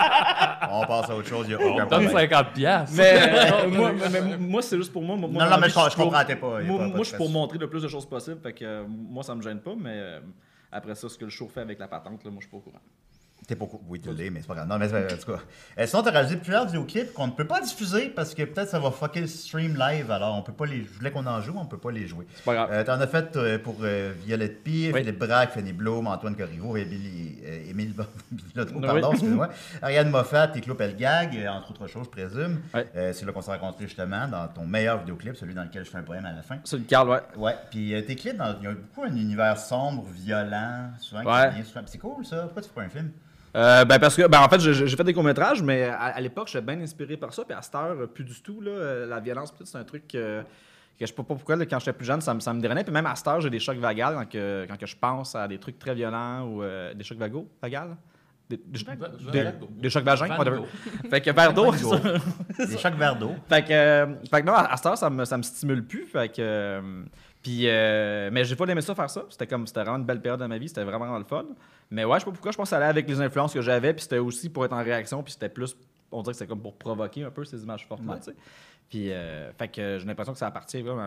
On passe à autre chose, il n'y a aucun On donne problème. cinquante piastres. Mais, euh, moi, mais- mais moi, c'est juste pour moi. moi Non, dans non, la mais vie, je- je suis pour- comprends, t'es pas- y a Moi, pas- pas moi, de je suis pour stress. montrer le plus de choses possible. Fait que euh, moi, ça me gêne pas, mais euh, après ça, ce que le show fait avec la patente, là, moi, je suis pas au courant. T'es pas au- Oui, tu l'es, mais c'est pas grave. Non, mais c'est- en tout cas. Euh, sinon, t'as réalisé plusieurs vidéoclips qu'on ne peut pas diffuser parce que peut-être ça va fucker le stream live. Alors, on peut pas les. Je voulais qu'on en joue, mais on peut pas les jouer. C'est pas grave. Euh, T'en as fait euh, pour euh, Violette Pire, Oui. Philippe Braque, Fanny Blum, Antoine Corriveau, Émilie, euh, Émile Bilodeau, Oui. pardon, excuse-moi. Ariane Moffat et Claude Pelgag, euh, entre autres choses, je présume. Oui. Euh, c'est là qu'on s'est rencontrés justement dans ton meilleur vidéoclip, celui dans lequel je fais un poème à la fin. C'est le Carl, ouais. Ouais, puis euh, tes clips, dans- il y a beaucoup un univers sombre, violent, souvent qui Ouais. vient souvent. C'est cool ça, pourquoi tu fais pas un film? Euh, ben parce que ben en fait j'ai j'ai fait des courts-métrages, mais à, à l'époque j'étais bien inspiré par ça, puis à cette heure euh, plus du tout là, euh, la violence peut-être c'est un truc euh, que je sais pas pourquoi là, quand j'étais plus jeune ça me ça me dérangeait, puis même à cette heure j'ai des chocs vagales quand que, quand que je pense à des trucs très violents ou euh, des chocs vagaux vagales. Des, des, Va- des- Vago. des chocs vagins, Van whatever. Gogh. Fait que vers d'eau. Van Gogh. Des chocs verre d'eau. Fait que, euh, fait que non, à à cette heure, ça me, ça me stimule plus. Fait que, euh, puis, euh, mais j'ai pas aimé ça faire ça. C'était comme, c'était vraiment une belle période de ma vie. C'était vraiment, vraiment le fun. Mais ouais, je sais pas pourquoi. Je pense que ça allait avec les influences que j'avais. Puis c'était aussi pour être en réaction. Puis c'était plus, on dirait que c'était comme pour provoquer un peu ces images fortes-là. Ouais. tu sais. Puis, euh, fait que j'ai l'impression que ça appartient vraiment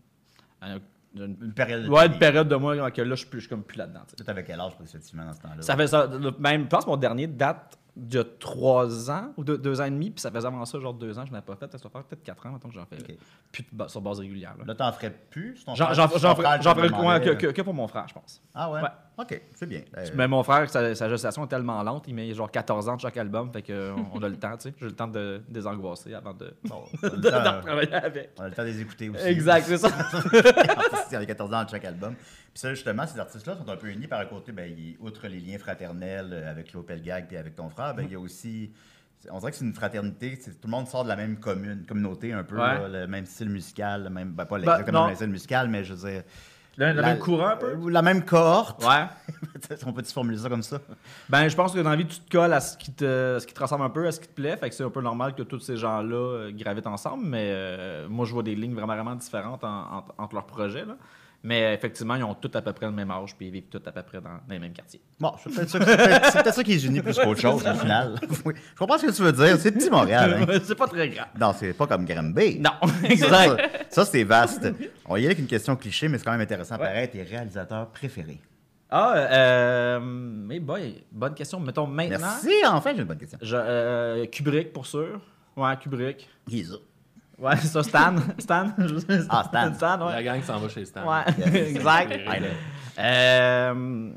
à, un- à un- une, Une période de ouais, ta une vie. période de moi que là, je suis plus, je suis comme plus là-dedans. tu sais. Tu avais quel âge, effectivement, dans ce temps-là? Ça fait ça. le- Même, je pense que mon dernier date d'il y a trois ans ou deux, deux ans et demi. Puis ça faisait avant ça, genre deux ans, je n'avais pas fait. Ça doit faire peut-être quatre ans maintenant que j'en fais. Ok. Plus de ba- sur base régulière. là. Là, t'en ferais plus? c'est ton J'en frère- j'en- ton j'en frère ferais qui j'en te ferais le coin demandait, que, euh, que- que pour mon frère, je pense. Ah ouais? Ouais. OK, c'est bien. Euh, Mais mon frère, sa, sa gestation est tellement lente, il met genre quatorze ans de chaque album, fait qu'on on a le temps, tu sais. J'ai le temps de désangoisser avant de, bon, on, a de, le de temps, retravailler avec. on a le temps de les écouter aussi. Exact, c'est ça. Il y a quatorze ans de chaque album. Puis ça, justement, ces artistes-là sont un peu unis par un côté, ben, ils- outre les liens fraternels euh, avec Claude Pelgag puis avec ton frère, ben, il y a aussi... On dirait que c'est une fraternité, c'est- tout le monde sort de la même commune, communauté un peu, Ouais. là, le même style musical, le même, ben, pas Ben, exactement non. le même style musical, mais je veux dire... Le, le la- même courant un peu. euh, La même cohorte. Ouais. On peut-tu formuler ça comme ça? Ben, je pense que dans la vie, tu te colles à ce qui te, ce qui te ressemble un peu, à ce qui te plaît. Fait que c'est un peu normal que tous ces gens-là euh, gravitent ensemble. Mais euh, moi, je vois des lignes vraiment, vraiment différentes en- en- entre leurs projets. Là. Mais effectivement, ils ont tous à peu près le même âge, puis ils vivent tous à peu près dans, dans les mêmes quartiers. Bon, c'est peut-être ça, c'est peut-être, c'est peut-être ça qui les unit plus qu'autre chose, au final. Oui. Je comprends ce que tu veux dire. C'est petit Montréal. Hein? C'est pas très grave. Non, c'est pas comme Granby. Non, Ça, exact. ça, ça, c'est vaste. On va y aller avec une question cliché, mais c'est quand même intéressant. Pareil, tes réalisateurs préférés. Ah, euh, mais boy, bonne question. Mettons maintenant. Merci, enfin, j'ai une bonne question. Je, euh, Kubrick, pour sûr. Ouais, Kubrick. Qui est ça? Ouais, ça, Stan. Stan. Ah, Stan. Stan, ouais. La gang s'en va chez Stan. Ouais, Yes. exact. Ouais, là. Euh,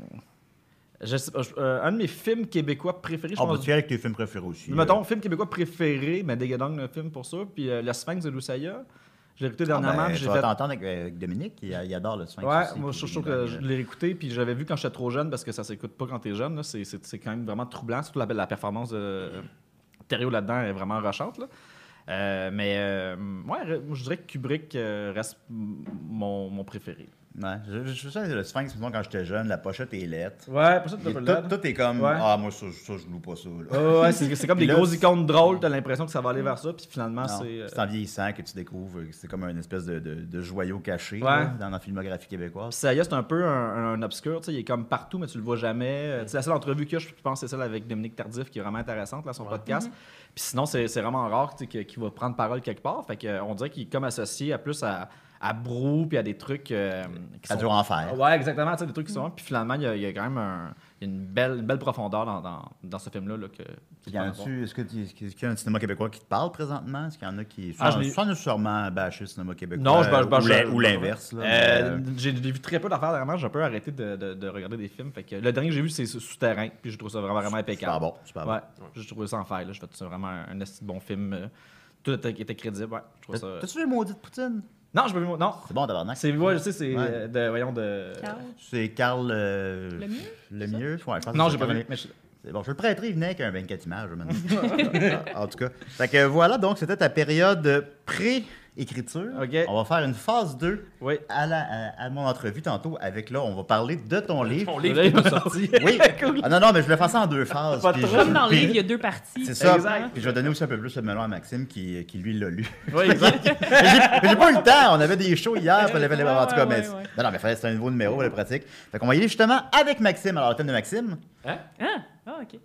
je sais pas, je- euh, un de mes films québécois préférés, je On va pense. tu y aller avec tes films préférés aussi. Mettons, film québécois préféré, mais Déguedong, le film pour ça. Puis euh, Le Sphinx de Lusaya. Je l'ai écouté Ah, dernièrement. ben, puis tu j'ai vas fait. t'entendre avec, avec Dominique, il, il adore le Sphinx Ouais, aussi, moi puis je il trouve est que dans- je l'ai écouté, puis j'avais vu quand j'étais trop jeune parce que ça s'écoute pas quand t'es jeune. là. C'est, c'est, c'est quand même vraiment troublant. Surtout la, la performance de euh, Thériault là-dedans est vraiment rushante. Là. Euh, mais euh, ouais, je dirais que Kubrick euh, reste m- mon, mon préféré. Ouais, je, je, je sais, le Sphinx, mettons, quand j'étais jeune, la pochette est lettre. Ouais, pour ça, Il est- tout, tout est comme, Ouais. ah, moi, ça, ça, je loue pas ça. Là. Ouais, ouais, c'est, c'est comme des Puis là, grosses c'est- icônes drôles, t'as l'impression que ça va aller vers ça, puis finalement, Non, c'est. euh, c'est en vieillissant que tu découvres que c'est comme un espèce de, de, de joyau caché Ouais. là, dans la filmographie québécoise. Puis Saya, c'est un peu un, un obscur, tu sais, il est comme partout, mais tu le vois jamais. Euh, tu sais, la seule entrevue qu'il y a, je pense, c'est celle avec Dominique Tardif, qui est vraiment intéressante, là, son podcast. Puis sinon, c'est, c'est vraiment rare, tu sais, que- qu'il va prendre parole quelque part. Fait qu'on dirait qu'il est comme associé à plus à, à Brou, puis à des trucs euh, qui Ça sont... dure en fer. Ouais, exactement, tu sais, des trucs qui sont... Puis finalement, il y a, il y a quand même un- il y a une, belle, une belle profondeur dans, dans, dans ce film-là. Là, que, Il y en a-tu, est-ce, que tu- est-ce qu'il y a un cinéma québécois qui te parle présentement? Est-ce qu'il y en a qui. Ah, Sans, je l'ai- sans nécessairement bâcher le cinéma québécois. Non, je bâche- ou, bâche- l'in- je- ou l'inverse. Là, Euh, mais, euh, j'ai, j'ai vu très peu d'affaires dernièrement, j'ai un peu arrêté de, de, de regarder des films. Fait que le dernier que j'ai vu, c'est Souterrain, puis je trouve ça vraiment, vraiment impeccable. super bon. Super Ouais, bon. j'ai trouvé ça en faille. Là. Je fais c'est vraiment un, un esti de bon film. euh, Tout était, était crédible. Ouais, je trouve ça... T'as-tu vu Maudite Poutine? Non, je peux non. C'est bon, tabarnak. C'est, ouais, je sais, c'est Ouais. euh, de, voyons, de... Carl? C'est Carl. euh, Le mieux? Le mieux? Ouais, je pense que Non, c'est j'ai pas Carl- vu. Mais je- C'est bon, je le prêterai, il venait avec un vingt-quatre images. maintenant. En tout cas. Fait que voilà, donc c'était ta période pré-écriture. OK. On va faire une phase deux Oui. à, la, à, à mon entrevue tantôt. Avec là, on va parler de ton livre. Ton livre est pas sorti. Oui. Ah non, non, mais je voulais faire ça en deux phases. Pas puis trop. je- Comme dans le puis- livre, il y a deux parties. C'est ça. Exact. Puis je vais donner aussi un peu plus le melon à Maxime qui, qui lui l'a lu. Oui, exact. mais j'ai mais j'ai pas eu le temps. On avait des shows hier. Puis on avait les... Ouais, En tout cas, ouais, mais... ouais, ouais. Non, non, mais fallait- c'est un nouveau numéro, la pratique. Fait qu'on va y aller justement avec Maxime. Alors, le thème de Maxime. Hein? Ah, ah, ok.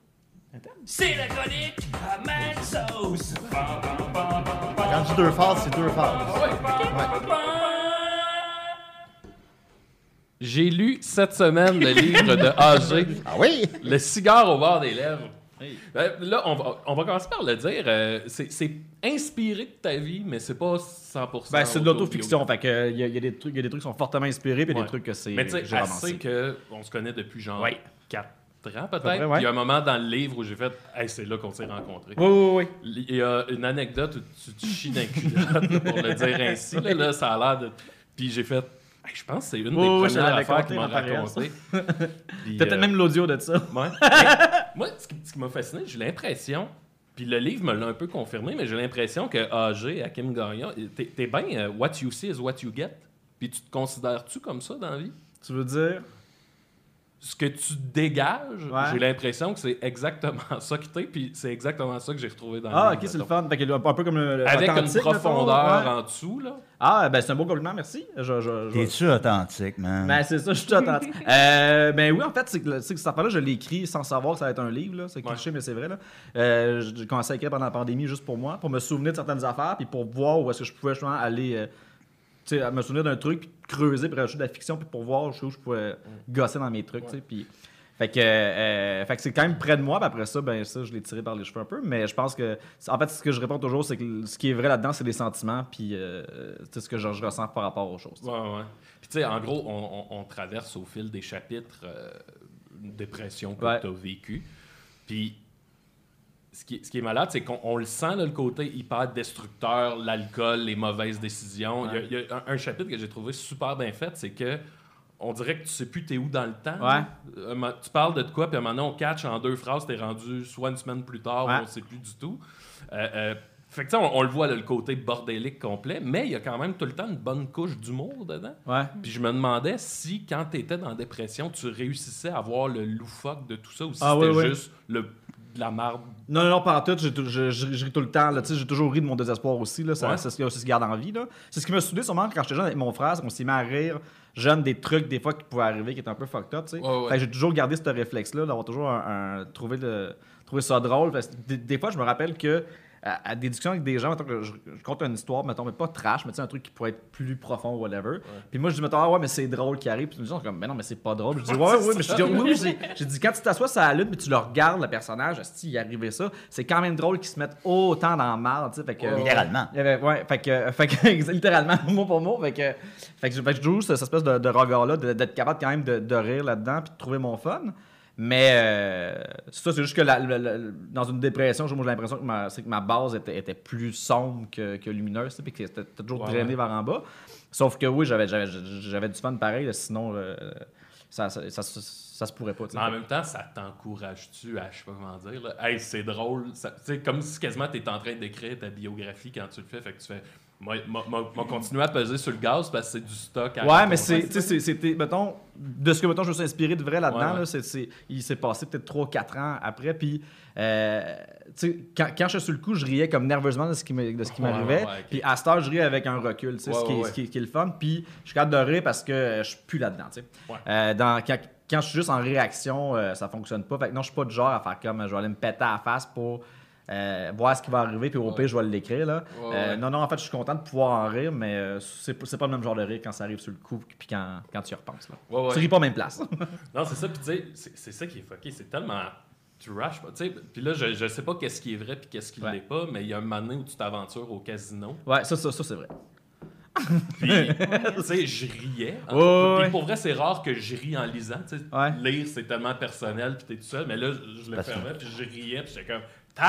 C'est la chronique à Mad Sauce. Quand je dis deux phases, c'est deux phases. J'ai lu cette semaine le livre de A G, Ah oui? Le cigare au bord des lèvres. Ben, là, on va, on va commencer par le dire. euh, c'est, c'est inspiré de ta vie, mais c'est pas cent pour cent. Ben, c'est de l'autofiction. autobiographique. Fait que, il y, a- il y a des trucs, il y a des trucs qui sont fortement inspirés, puis il y a Ouais. des trucs que c'est. Mais tu sais, j'ai assez romancé. qu'on se connaît depuis genre Ouais. quatre ans près, peut-être. ouais. Puis il y a un moment dans le livre où j'ai fait hey, c'est là qu'on s'est rencontrés. Oui, oui, oui. Il y a une anecdote où tu, tu chies d'un culotte, pour le dire ainsi. Là, là, ça a l'air de. Puis j'ai fait hey, je pense que c'est une Oui, oui, des je premières l'avais affaires compté qu'il m'a en temps réel, raconté. Puis, Peut-être euh, même l'audio de ça. Ouais. Moi, ce qui, ce qui m'a fasciné, j'ai l'impression, puis le livre me l'a un peu confirmé, mais j'ai l'impression que A G, Hakim Gagnon, t'es, t'es bien euh, what you see is what you get. Puis tu te considères-tu comme ça dans la vie? Tu veux dire? Ce que tu dégages, Ouais. j'ai l'impression que c'est exactement ça que t'es, puis c'est exactement ça que j'ai retrouvé dans Ah, le ok, livre. c'est le mettons. fun. Fait que, un peu comme le. le Avec une authentique, mettons, profondeur ouais. en dessous, là. Ah, ben c'est un beau compliment, merci. Je, je, je- T'es-tu authentique, man? Ben, c'est ça, je suis authentique. euh, ben oui, en fait, c'est que, le- c'est que cette affaire-là, je l'ai écrit sans savoir que ça va être un livre. Là. C'est Ouais. cliché, mais c'est vrai. Là. Euh, j'ai commencé à écrire pendant la pandémie juste pour moi, pour me souvenir de certaines affaires, puis pour voir où est-ce que je pouvais justement aller. euh, tu sais, à me souvenir d'un truc, puis creuser, puis rajouter de la fiction, puis pour voir où je pouvais gosser dans mes trucs. tu sais, Puis, fait que, euh, fait que c'est quand même près de moi, puis après ça, ben ça, je l'ai tiré par les cheveux un peu. Mais je pense que, en fait, ce que je réponds toujours, c'est que ce qui est vrai là-dedans, c'est les sentiments, puis euh, c'est ce que je, je ressens par rapport aux choses. Ouais, ouais. Puis tu sais, en gros, on, on- on traverse au fil des chapitres euh, une dépression que Ouais. tu as vécue. Puis ce qui, est- ce qui est malade, c'est qu'on on le sent, là, le côté hyper destructeur, l'alcool, les mauvaises décisions. Il y a- Il y a, un, un chapitre que j'ai trouvé super bien fait, c'est que on dirait que tu sais plus t'es où dans le temps. Ouais. Euh, ma- tu parles de quoi, puis à un moment donné, on catch en deux phrases, t'es rendu soit une semaine plus tard, Ouais. ou on sait plus du tout. Euh, euh, fait que tu sais, on, on le voit, là, le côté bordélique complet, mais il y a quand même tout le temps une bonne couche d'humour dedans. Ouais. Puis je me demandais si, quand tu étais dans la dépression, tu réussissais à voir le loufoque de tout ça ou si Ah, c'était oui, oui. juste le de la marde. Non, non, non, pas en tout. J'ai, je, je, je ris tout le temps. Là, j'ai toujours ri de mon désespoir aussi. Là, ça, Ouais. c'est ce qui c'est ce qui garde en vie. Là. C'est ce qui m'a soudé sûrement quand j'étais jeune avec mon frère. C'est qu'on s'est mis à rire jeune des trucs des fois qui pouvaient arriver qui étaient un peu fucked up. Tu sais. Ouais, ouais. Fait que j'ai toujours gardé ce réflexe-là d'avoir toujours un, un, trouvé, le, trouvé ça drôle. Fait que des, des fois, je me rappelle que à, à des discussions avec des gens, mettons que je, je compte une histoire, mettons, mais pas trash, mais tu sais, un truc qui pourrait être plus profond ou whatever. Puis moi, je dis, mettons, ah ouais, mais c'est drôle qui arrive. Puis les gens sont comme, mais non, mais c'est pas drôle. Je dis, ouais, ouais, mais je dis, oui, oui, j'ai, j'ai dit, quand tu t'assois sur la lune, puis tu le regardes, le personnage, si il est arrivé ça, c'est quand même drôle qu'ils se mettent autant dans le mal, tu sais. Fait que. Littéralement. Il y avait, ouais, fait que, fait que littéralement, mot pour mot. Fait que, fait que, fait que je joue cette espèce de, de regard-là, de- d'être capable quand même de, de rire là-dedans, puis de trouver mon fun. Mais euh, ça, c'est juste que la- la- la- dans une dépression, moi, j'ai l'impression que ma, c'est que ma base était, était plus sombre que, que lumineuse, tu sais, puis que c'était toujours Ouais, drainé ouais. vers en bas. Sauf que oui, j'avais, j'avais, j'avais du fun pareil, là, sinon euh, ça, ça, ça, ça, ça se pourrait pas. tu sais. Mais en même temps, ça t'encourage-tu à, je sais pas comment dire, là, hey, c'est drôle. Ça- Tu sais, comme si quasiment t'es en train d'écrire ta biographie quand tu le fais. Fait que tu fais, moi, moi, moi, moi, continuer à peser sur le gaz parce que c'est du stock. à Ouais, raconter. mais c'est, tu sais, c'est- c'était, mettons, de ce que mettons, je me suis inspiré de vrai là-dedans, Ouais, ouais. là, c'est, c'est- il s'est passé peut-être trois quatre ans après, puis, euh, tu sais, quand, quand je suis sur le coup, je riais comme nerveusement de ce qui, me- de ce qui Ouais, m'arrivait, ouais, ouais, ok. puis à cette heure, je riais avec un recul, tu sais, Ouais, ce, qui est, ouais, ce, qui est, ce qui est le fun, puis je suis capable de rire parce que euh, je suis plus là-dedans, tu sais. Ouais. Euh, dans, quand, quand je suis juste en réaction, euh, ça fonctionne pas, fait que non, je suis pas du genre à faire comme, je vais aller me péter à la face pour... euh, voir ce qui va arriver, puis au Ouais. pire, je vais l'écrire. Là. Ouais, Euh, ouais. non, non, en fait, je suis content de pouvoir en rire, mais euh, c'est, pas- c'est pas le même genre de rire quand ça arrive sur le coup, puis quand, quand tu y repenses. Là. Ouais, ouais. Tu ris pas en même place. Non, c'est ça. Puis tu sais, c'est, c'est ça qui est fucké. C'est tellement trash. Tu sais, puis là, je, je sais pas qu'est-ce qui est vrai puis qu'est-ce qui Ouais. l'est pas, mais il y a un moment donné où tu t'aventures au casino. Ouais, ça, ça, ça c'est vrai. Puis, tu sais, je riais. En Ouais, tout- ouais. Puis pour vrai, c'est rare que je ris en lisant. Tu sais, Ouais. lire, c'est tellement personnel, puis t'es tout seul. Mais là, je, je le Parce que- fermais, puis je riais, puis j'étais comme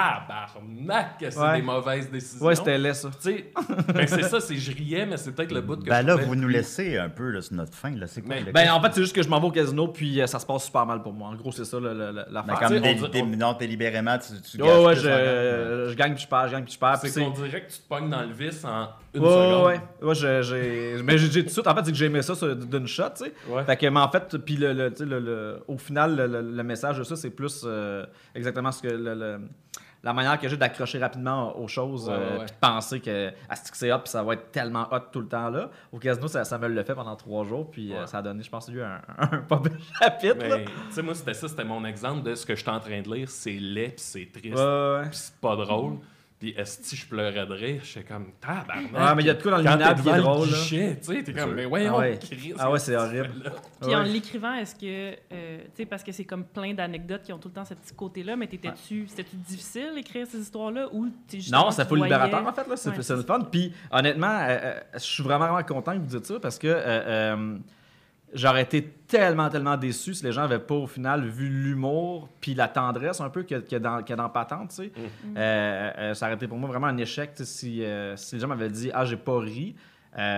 tabarnak, que c'est Ouais. des mauvaises décisions. Ouais, c'était laid, ça. Tu sais, ben c'est ça, c'est je riais, mais c'est peut-être le bout que Ben je là, trouvais vous nous plus- laissez un peu là, sur notre fin. Là. C'est quoi? Mais- le- Ben, en fait, c'est juste que je m'en vais au casino, puis euh, ça se passe super mal pour moi. En gros, c'est ça le- le- le- Ben, l'affaire. comme tu sais, dé- on dit- dé- on- non, délibérément, tu, tu Ouais, gages ouais, plus je, encore. je gagne puis je perds, je gagne puis je perds. puis C'est qu'on dirait que tu te pognes dans le vice en une Ouais, seconde. ouais, ouais, je- j'ai, mais j'ai, j'ai tout de suite, en fait, c'est que j'ai aimé ça sur- d'une shot, tu sais. Ouais. Fait que, mais en fait, puis le, le, tu sais, le, le- au final, le, le- le message de ça, c'est plus euh, exactement ce que le, le- la manière que j'ai d'accrocher rapidement aux choses, Ouais, euh, ouais, ouais. puis de penser que à ce que c'est hot, puis ça va être tellement hot tout le temps là. Au casino, ça, ça me le fait pendant trois jours, puis euh, Ouais. ça a donné, je pense, lieu à un, un pas bel chapitre. là. Mais, tu sais, moi, c'était ça, c'était mon exemple de ce que je suis en train de lire. C'est laid, puis c'est triste, Ouais, ouais. puis c'est pas drôle. Puis, est-ce que je pleurais de rire? J'étais comme, tabarnak. Ouais, mais il y a de quoi dans le Quand minable t'es qui est devant drôle, le là. guichet, tu sais, t'es comme, mais ouais, Ah ouais. Christ, Ah ouais, qu'est-ce c'est que tu horrible. fais là? Puis en Ouais. l'écrivant, est-ce que, euh, tu sais, parce que c'est comme plein d'anecdotes qui ont tout le temps ce petit côté-là, mais t'étais-tu, c'était-tu difficile d'écrire ces histoires-là ou t'es justement Non, c'est tu full voyais- libérateur en fait, là. C'est, Ouais, c'est c'est le fun. Puis honnêtement, euh, euh, je suis vraiment, vraiment content que vous dites ça parce que euh, euh, j'aurais été tellement, tellement déçu si les gens n'avaient pas au final vu l'humour puis la tendresse un peu qu'il y a, qu'il y a dans, qu'il y a dans Patente, tu sais. Euh, euh, ça aurait été pour moi vraiment un échec tu sais, si, euh, si les gens m'avaient dit « Ah, j'ai pas ri euh, ».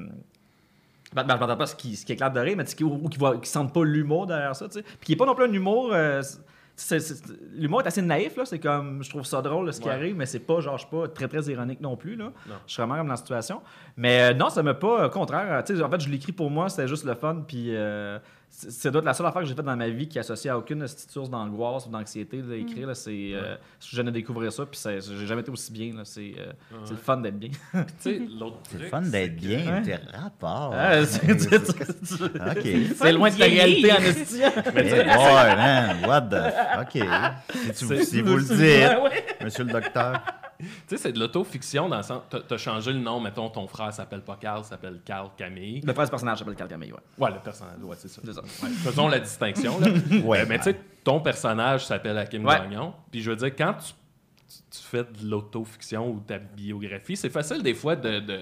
Ben, ben, je m'entends pas ce qui, ce qui éclate de rire, mais tu sais, qui- ou qui ne sentent pas l'humour derrière ça, tu sais. Puis qui n'est pas non plus un humour... euh, c'est- c'est- c'est- l'humour est assez naïf, là. C'est comme, je trouve ça drôle, là, ce qui Ouais. arrive, mais c'est pas, genre, je suis pas très, très ironique non plus, là. Non. Je suis vraiment comme dans la situation. Mais euh, non, ça m'a pas... Au contraire, tu sais, en fait, je l'écris pour moi, c'était juste le fun, puis... euh, c'est c'est doit être la seule affaire que j'ai faite dans ma vie qui est associée à aucune petite source d'angoisse ou d'anxiété d'écrire. là. C'est, euh, je viens de découvrir ça, puis ça- j'ai jamais été aussi bien. Là. C'est, euh, c'est le fun d'être bien. Tu sais, l'autre C'est truc. le fun d'être bien, Ouais. tes rapports. Ah, c'est, c'est- c'est- OK. c'est loin de ta réalité en esti. Mais ouais, man, what the... OK. Si, tu- C'est- si vous le dites, Ouais, ouais. monsieur le docteur. Tu sais, c'est de l'autofiction dans le sens. T'as, t'as changé le nom, mettons, ton frère s'appelle pas Carl, s'appelle Carl Camille. Le frère du personnage s'appelle Carl Camille, ouais. Ouais, le personnage, ouais, c'est ça. C'est ça. Ouais, faisons la distinction, là. Ouais. Euh, mais tu sais, ton personnage s'appelle Hakim Ouais. Gagnon. Puis je veux dire, quand tu, tu, tu fais de l'autofiction ou ta biographie, c'est facile des fois de. de,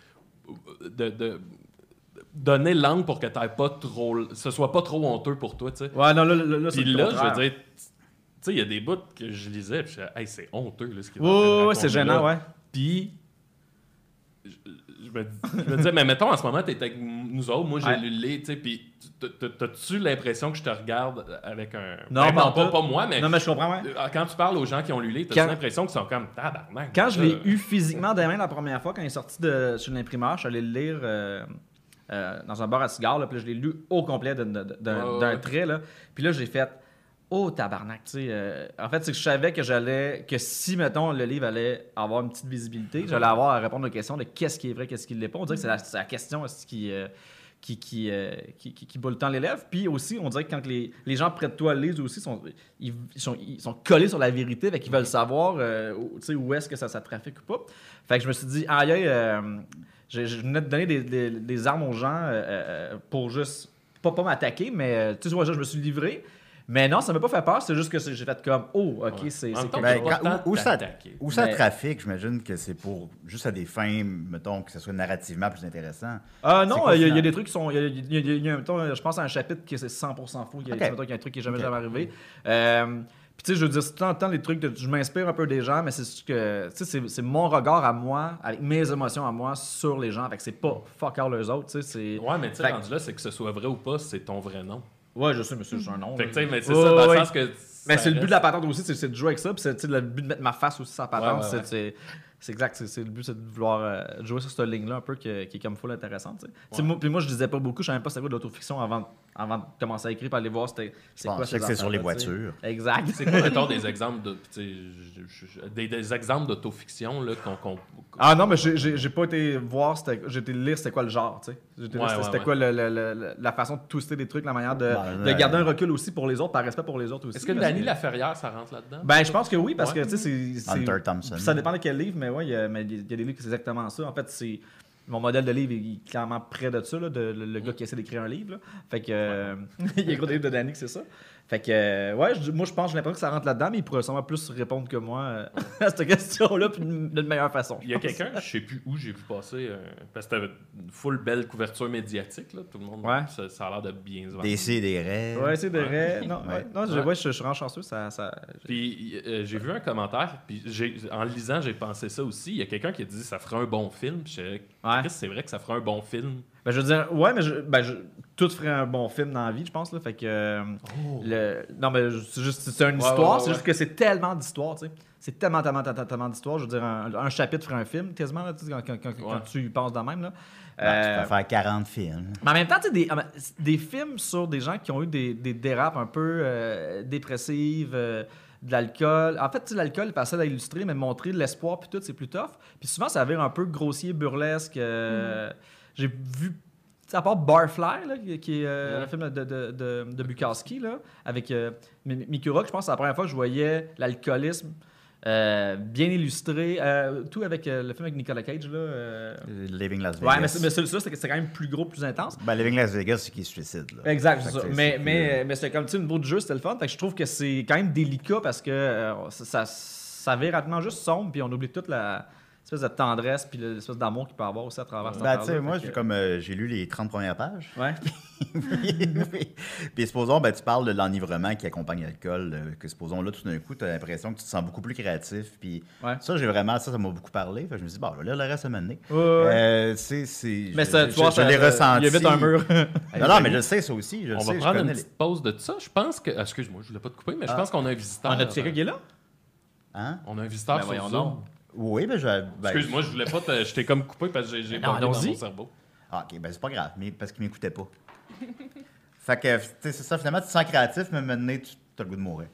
de, de- de donner l'angle pour que t'aies pas trop, ce soit pas trop honteux pour toi, tu sais. Ouais, non, là, là, là, c'est Puis le là, je contraire. veux dire, tu sais, il y a des bouts que je lisais, puis je disais, hey, c'est honteux, là, ce qu'il est en Ouais, train de ouais, ouais, raconter c'est gênant, là. ouais. Puis, je, je me, je me disais, mais mettons, en ce moment, t'es avec nous autres, moi, j'ai Ouais. lu le livre, tu sais, puis t- t- t'as-tu l'impression que je te regarde avec un... Non, Ben, pas en pas, tout. pas moi, mais... Non, mais je comprends, ouais. euh, Quand tu parles aux gens qui ont lu le livre, t'as Quand- l'impression qu'ils sont comme tabarnak. Quand je là. l'ai eu physiquement des mains la première fois, quand il est sorti de, sur l'imprimeur, je suis allé le lire euh, euh, dans un bar à cigares, là, puis là, je l'ai lu au complet d'un, d'un- d'un- Ouais, ouais, d'un ouais. trait. Là. Puis là, j'ai fait oh tabarnak, tu sais. euh, en fait, c'est que je savais que j'allais, que si, mettons, le livre allait avoir une petite visibilité, j'allais avoir à répondre aux questions de qu'est-ce qui est vrai, qu'est-ce qui ne l'est pas. On dirait que c'est la, c'est la question est-ce qui, euh, qui, qui, euh, qui, qui, qui boule le temps les lèvres. Puis aussi, on dirait que quand les, les gens près de toi le lisent aussi, sont, ils, ils sont, ils sont collés sur la vérité, fait qu'ils veulent savoir euh, où, tu sais, où est-ce que ça, ça trafique ou pas. Fait que je me suis dit, aïe, aïe, euh, je, je venais de donner des, des, des armes aux gens euh, euh, pour juste, pas, pas m'attaquer, mais euh, tu sais, vois, je me suis livré. Mais non, ça m'a pas fait peur, c'est juste que j'ai fait comme, oh, ok, Ouais. c'est En c'est même temps, quelque Ben, chose. pas quand- tant où, où ça, t'attaquer. où ça Mais- trafique, j'imagine que c'est pour juste à des fins, mettons, que ce soit narrativement plus intéressant. Ah C'est non, quoi, il y, a- il y a finalement? des trucs qui sont. il y a- il y a- il y a- il y a, mettons, je pense à un chapitre qui c'est cent pour cent faux. Il y a, Ok. mettons, qu'il y a un truc qui n'est jamais, Ok. jamais arrivé. Euh, Puis tu sais, je veux dire, c'est tant, tant les trucs, de, je m'inspire un peu des gens, mais c'est juste que, tu sais, c'est- c'est mon regard à moi, avec mes émotions à moi sur les gens. Fait que c'est pas fuck all les autres, tu sais. c'est- Ouais, mais tu sais, Fait- rendu là, c'est que ce soit vrai ou pas, c'est ton vrai nom. Ouais, je sais, mais c'est juste un nom. Fait là. que tu sais, mais c'est Ouais, ça, dans ouais. le sens que. Mais ça c'est le but reste- de la patente aussi, c'est- c'est de jouer avec ça. Puis c'est tu sais, le but de mettre ma face aussi sur la patente. Ouais, ouais, c'est- ouais. c'est- C'est exact, c'est c'est le but, c'est de vouloir euh, jouer sur cette ligne-là un peu que- qui est comme full intéressante. tu sais. Tu sais, Ouais. moi, puis moi, je disais pas beaucoup, je savais même pas c'était quoi de l'autofiction avant, avant de commencer à écrire, puis aller voir c'était c'est Je quoi pensais que ces c'est sur les affaires-là, tu sais. voitures. Exact. C'est quoi, mettons, des exemples de. tu sais, je- je- je- Des, des exemples d'autofiction, là, qu'on. qu'on- Ah non, mais j'ai- j'ai j'ai pas été voir, c'était- j'ai été lire c'était quoi le genre, tu sais. J'ai été lire Ouais, c'était ouais, c'était ouais. quoi le- le- le- le- la façon de twister des trucs, la manière de, Ben, de euh, garder un recul aussi pour les autres, par respect pour les autres aussi. Est-ce que parce Danny Laferrière, ça rentre là-dedans? Ben, je pense que oui, parce Ouais. que, tu sais, c'est- c'est... Hunter Thompson. Ça dépend de quel livre, mais ouais, il y a, mais il y a des livres qui c'est exactement ça. En fait, c'est... Mon modèle de livre il est clairement près de ça, là, de, le, le gars qui essaie d'écrire un livre. Là. Fait que... euh, il y a gros des livres de Danny que c'est ça. Fait que, euh, ouais, je- moi, je pense, j'ai l'impression que ça rentre là-dedans, mais il pourrait sûrement plus répondre que moi euh, à cette question-là, puis d'une d'une meilleure façon. Il y a quelqu'un, je sais plus où j'ai vu passer, euh, parce que c'était une full belle couverture médiatique, là, tout le monde, Ouais. ça, ça a l'air de bien se vendre. Des C, des rêves. Ouais, c'est de vrai. Ouais. Non, ouais. Ouais. non je, Ouais. ouais, je, je suis vraiment chanceux. Ça, ça... Puis euh, j'ai vu un commentaire, puis j'ai- en le lisant, j'ai pensé ça aussi. Il y a quelqu'un qui a dit ça ferait un bon film. Puis j'étais, Ouais. Chris, c'est vrai que ça ferait un bon film. Ben, je veux dire, ouais, mais je, ben, je, tout ferait un bon film dans la vie, je pense. Là, fait que. euh, le, non, mais c'est juste c'est une Ouais, histoire, ouais, ouais, c'est ouais. juste que c'est tellement d'histoires, tu sais. C'est tellement, tellement, tellement, tellement d'histoires. Je veux dire, un, un chapitre ferait un film, quasiment, là, tu sais, quand, quand, quand, Ouais. quand tu y penses de même. Là. Ben, Euh, tu peux faire quarante films. mais en même temps, tu sais, des, ah, ben, des films sur des gens qui ont eu des, des dérapes un peu euh, dépressives, euh, de l'alcool. En fait, tu sais, l'alcool est facile à illustrer, mais montrer de l'espoir puis tout, c'est plus tough. Puis souvent, ça avait un peu grossier, burlesque. euh, J'ai vu, tu sais, à part Barfly, là, qui, qui est euh, Ouais. un film de, de, de, de Bukowski, là, avec euh, Mi- Mickey Rourke, je pense que c'est la première fois que je voyais l'alcoolisme euh, bien illustré. euh, tout avec euh, le film avec Nicolas Cage, là. euh, Living Las Vegas. Ouais, mais, c'est- mais celui-là, c'était c'était quand même plus gros, plus intense. Ben, Living Las Vegas, c'est qui se suicide. Là. Exact, Fait c'est que ça. c'est- Mais, c'est mais, mais c'est comme, tu sais, au niveau du jeu, c'était le fun. Fait que je trouve que c'est quand même délicat parce que euh, ça, ça, ça vire rapidement juste sombre, puis on oublie toute la espèce de tendresse, puis l'espèce d'amour qu'il peut avoir aussi à travers cette Ben, tu affaire-là. sais, moi, Fait j'ai que- comme euh, j'ai lu les trente premières pages. Ouais. puis, puis supposons, ben, tu parles de l'enivrement qui accompagne l'alcool, euh, que supposons là, tout d'un coup, tu as l'impression que tu te sens beaucoup plus créatif. Puis Ouais. ça, j'ai vraiment, ça, ça m'a beaucoup parlé. Fait que je me suis dit, bon, je vais lire le reste à mener. Ouais, ouais. Euh, c'est, c'est, Mais je- ça, je, tu vois, je ça- l'ai ça- ressenti. Il y a vite un mur. Non, non, mais je sais ça aussi. Je On le va sais, je prendre une connais les- petite pause de ça. Je pense que. Excuse-moi, je voulais pas te couper, mais je Ah. pense qu'on a un visiteur. On a-tu quelqu'un qui est là? Hein? On a un visiteur Ben, sur voyons Zoom. donc. Oui, ben, je. Ben, Excuse-moi, je voulais pas te. Je t'ai comme coupé parce que j'ai, j'ai Non, bugué dans allons-y. mon cerveau. Ah, ok, ben c'est pas grave, mais parce qu'il m'écoutait pas. Fait que, tu sais, c'est ça, finalement, tu te sens créatif, mais maintenant, tu as le goût de mourir.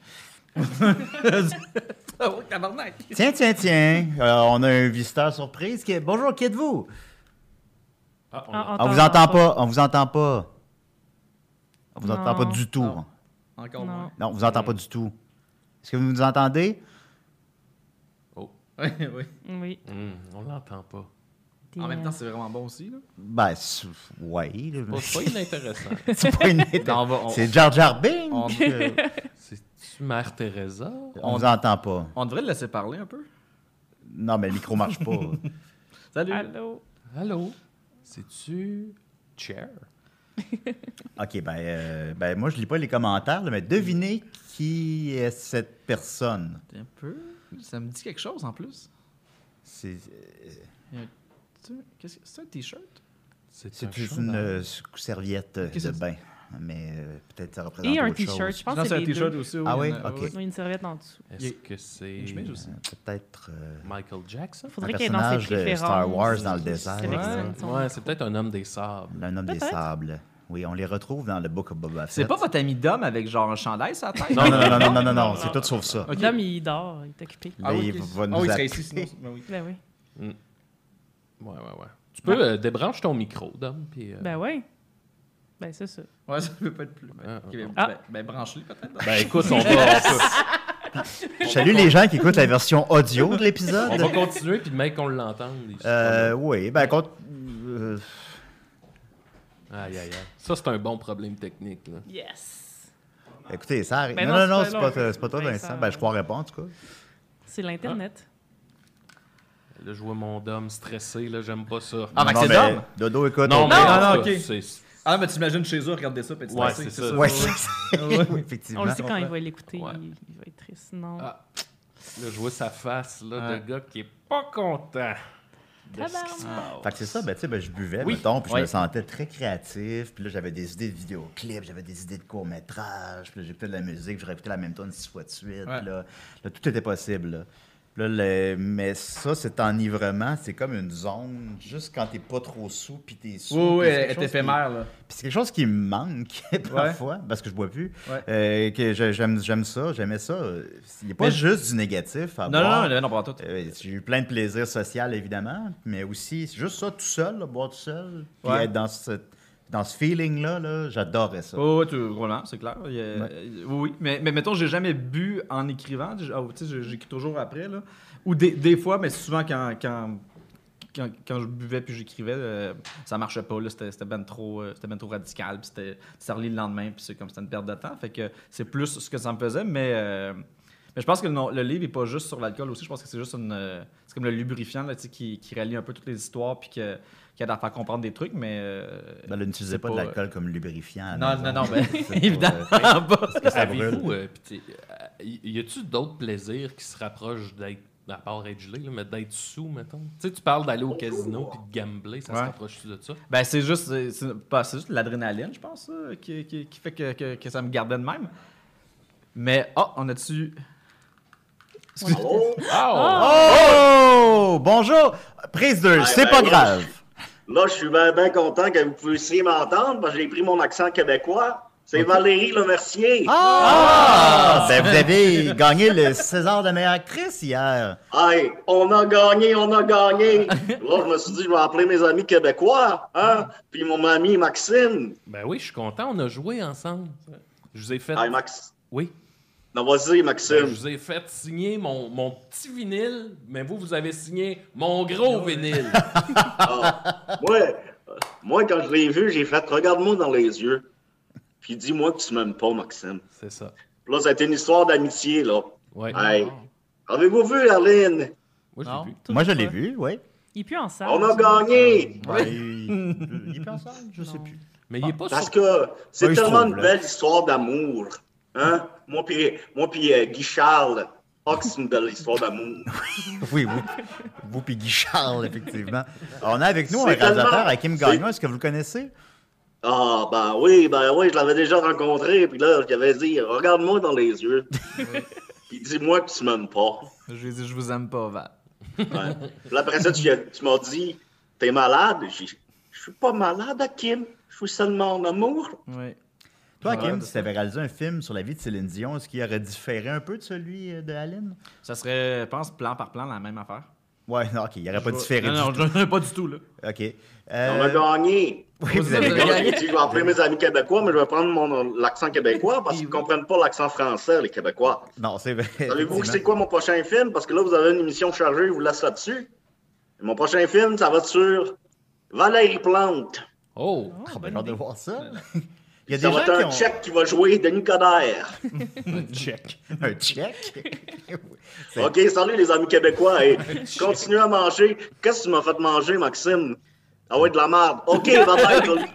Oh, tabarnak! Tiens, tiens, tiens, euh, on a un visiteur surprise. Qui est... Bonjour, qui êtes-vous? Ah, on Ah, On vous entend pas, on vous entend pas. On vous entend Non. pas du tout. Non. Encore Non. moins. Non, on vous entend pas du tout. Est-ce que vous nous entendez? Oh. Oui, oui. Oui. Hum, on l'entend pas. En même temps, c'est vraiment bon aussi, là. Ben, c'est- ouais. là, Pas, c'est pas inintéressant. C'est pas une Non, on va- on- C'est Jar Jar Binks. on- euh, C'est-tu Mère Teresa? On vous entend pas. On devrait le laisser parler un peu. Non, mais le micro marche pas. Salut! Allô? Allô? C'est-tu Cher? OK, ben, euh, ben moi, je lis pas les commentaires, là, mais devinez qui est cette personne. Un peu. Ça me dit quelque chose en plus. C'est Tu- qu'est-ce que- C'est un t-shirt? c'est un juste chandail. une euh, serviette euh, Qu'est-ce de que bain. Mais euh, peut-être ça représente Et un autre chose. t-shirt. Je pense Non, que c'est c'est un les t-shirt deux. aussi. oui, Ah il y oui? en a- Ok. oui. Il y a une serviette en dessous. Est-ce que c'est Une chemise aussi. Euh, Peut-être euh, Michael Jackson? Faudrait un qu'il y ait dans ses personnage de préférences. Star Wars dans le qu'il désert. sélectionne Ouais, son- ouais, c'est peut-être un homme des sables. un homme des Peut-être. sables. Oui, on les retrouve dans le Book of Boba Fett. C'est pas votre ami Dom avec genre un chandail sur la tête? Non, non, non, non, non, non, non, non, c'est tout sauf ça. Okay. L'homme, il dort, il est occupé. Là, Ah oui, il ok. va nous Ah oui, il serait appeler. ici sinon. Ben oui. Ben oui. Ouais, ouais, ouais. Tu peux euh, débrancher ton micro, Dom, puis... euh, Ben oui. Ben c'est ça. Ouais, ça peut pas être plus. Ah, Ok, ben, ah. ben, ben, branche-les peut-être. Ben écoute, on va, on peut, Je salue les gens qui écoutent la version audio de on l'épisode. va continuer, puis le mec qu'on l'entende. il se Euh, prend- oui, ben, contre. euh, Aïe, aïe, aïe. Ça, c'est un bon problème technique, là. Yes. écoutez, ça arrive. Ben non, non, non, non, c'est c'est pas pas, long. c'est pas toi, Ben, Vincent. ça- Ben, je croirais pas, en tout cas. C'est l'Internet. Là, je vois mon Dom stressé, là, j'aime pas ça. Ah, ben, non, c'est mais Dom? Dodo, écoute. Non, on- mais non, en non, tout cas, ok. c'est- Ah, mais t'imagines chez eux regarder ça, puis tu Ouais, stressé, c'est ça. Ouais, ouais. c'est- Ouais. oui, effectivement. On le sait quand il va l'écouter, Ouais. il, il va être triste. Non. Ah. Là, je vois sa face, là, Ouais. de gars qui est pas content. de ce qui se Tabarnak. Fait que c'est ça, ben, tu sais, ben, je buvais, Oui. mettons, puis je Ouais. me sentais très créatif. Puis là, j'avais des idées de vidéoclips, j'avais des idées de courts-métrages. Puis là, j'écoutais de la musique, je répétais la même tonne six fois de suite. Ouais. Puis là, là, tout était possible. Là. Là, le- mais ça, cet enivrement, c'est comme une zone, juste quand t'es pas trop sous, puis t'es sous. Oui, puis oui, c'est elle quelque est chose qui- éphémère, là. Puis c'est quelque chose qui me manque parfois, parce que je bois plus. Ouais. Euh, que je- j'aime, j'aime ça, j'aimais ça. Il n'y a pas Mais- juste du négatif à Non, boire. non, non, non, pas tout. Euh, j'ai eu plein de plaisir social, évidemment, mais aussi, c'est juste ça, tout seul, là, boire tout seul, puis Ouais. être dans ce, dans ce feeling-là, là, j'adorais ça. Oh, oui, tu roulant, c'est clair. Il y a- Ouais. euh, Oui, oui. Mais, mais mettons, j'ai jamais bu en écrivant. J- ah, tu sais, j'écris toujours après, là. Ou des, des fois, mais souvent quand, quand, quand, quand je buvais puis j'écrivais, euh, ça marchait pas, là. C'était c'était ben trop, euh, c'était ben trop radical. Puis c'était ça relit le lendemain, puis c'est comme c'était une perte de temps. Fait que c'est plus ce que ça me faisait, mais... euh, mais je pense que non, le livre est pas juste sur l'alcool aussi. Je pense que c'est juste une. euh, C'est comme le lubrifiant là, tu sais, qui, qui relie un peu toutes les histoires puis que, qui aide à faire comprendre des trucs, mais. euh, Ben, là, n'utilisez c'est pas, de l'alcool comme lubrifiant. à la Non, maison. non, non, ben, C'est pas, évidemment euh, pas. que ça brûle. Avez-vous, euh, pis t'sais, euh, y y a-tu d'autres plaisirs qui se rapprochent d'être, à part être gelé, là, mais d'être sous, mettons? Tu sais, tu parles d'aller au casino puis de gambler, ça se Ouais. rapproche-tu de ça? Ben, c'est juste, c'est, c'est pas- c'est juste l'adrénaline, je pense, ça, qui, qui, qui fait que, que, que ça me gardait de même. Mais, oh, on a-tu. Oh! Bonjour! Prise deux, Ah, c'est ben pas là, grave. Là, je suis bien ben content que vous puissiez m'entendre parce que j'ai pris mon accent québécois. C'est Valérie Lemercier. Ah! Ben, vous avez gagné le César de meilleure actrice hier. Hey, on a gagné, on a gagné. Là, je me suis dit, je vais appeler mes amis québécois, hein? Puis mon ami Maxime. Ben oui, je suis content, on a joué ensemble. Je vous ai fait... Hey, Max. Oui. Non, vas-y, Ben, Maxime. je vous ai fait signer mon, mon petit vinyle, mais vous, vous avez signé mon gros vinyle. Ah, moi, euh, moi, quand je l'ai vu, j'ai fait, regarde-moi dans les yeux. Puis dis-moi que tu m'aimes pas, Maxime. C'est ça. Là, ça a été une histoire d'amitié, là. Ouais. Hey, avez-vous vu, Arlene? Moi, je Non. l'ai vu. Moi, je l'ai vu, oui. Il est plus en salle. On a gagné! Ouais, il il est pas ensemble, je sais plus. Mais il est pas Parce sur... que c'est Ouais, il se tellement trouve, une là. belle histoire d'amour. Hein? Moi puis moi puis euh, Guy Charles. Ah, que c'est une belle histoire d'amour. Oui, vous, vous puis Guy Charles, effectivement. On a avec nous un C'est réalisateur, tellement- Hakim c'est- Gagnon. Est-ce que vous le connaissez? Ah, ben oui, ben oui, je l'avais déjà rencontré. Puis là, je lui avais dit, regarde-moi dans les yeux. Puis dis-moi que tu m'aimes pas. Je lui ai dit, je vous aime pas, Val. Ouais. Puis après ça, tu, tu m'as dit, t'es malade? J'ai dit, je suis pas malade, Hakim. Je suis seulement en amour. Oui. Toi, Ouais, Hakim, c'est si tu avais réalisé un film sur la vie de Céline Dion, est-ce qu'il aurait différé un peu de celui euh, de Aline? Ça serait, je pense, plan par plan, la même affaire. Ouais, non, OK, il n'aurait pas différé. Non, du non, je- pas du tout, là. tout. OK. On Euh, a gagné. oui, vous avez Vous Là, gagné. j'ai dit, je vais appeler mes amis québécois, mais je vais prendre mon, l'accent québécois parce qu'ils ne comprennent pas l'accent français, les Québécois. Non, c'est vrai. Savez-vous effectivement. c'est quoi mon prochain film? Parce que là, vous avez une émission chargée, je vous laisse là-dessus. Et mon prochain film, ça va être sur Valérie Plante. Oh! Ah, Ah, ben, bonne j'ai hâte de idée. voir ça. Il y a Ça des va gens être qui un ont... Tchèque qui va jouer Denis Coderre. Check. Un check? C'est- OK, salut les amis québécois. Et continuez à manger. Qu'est-ce que tu m'as fait manger, Maxime? Ah ouais, de la merde. OK, bye-bye. Tony.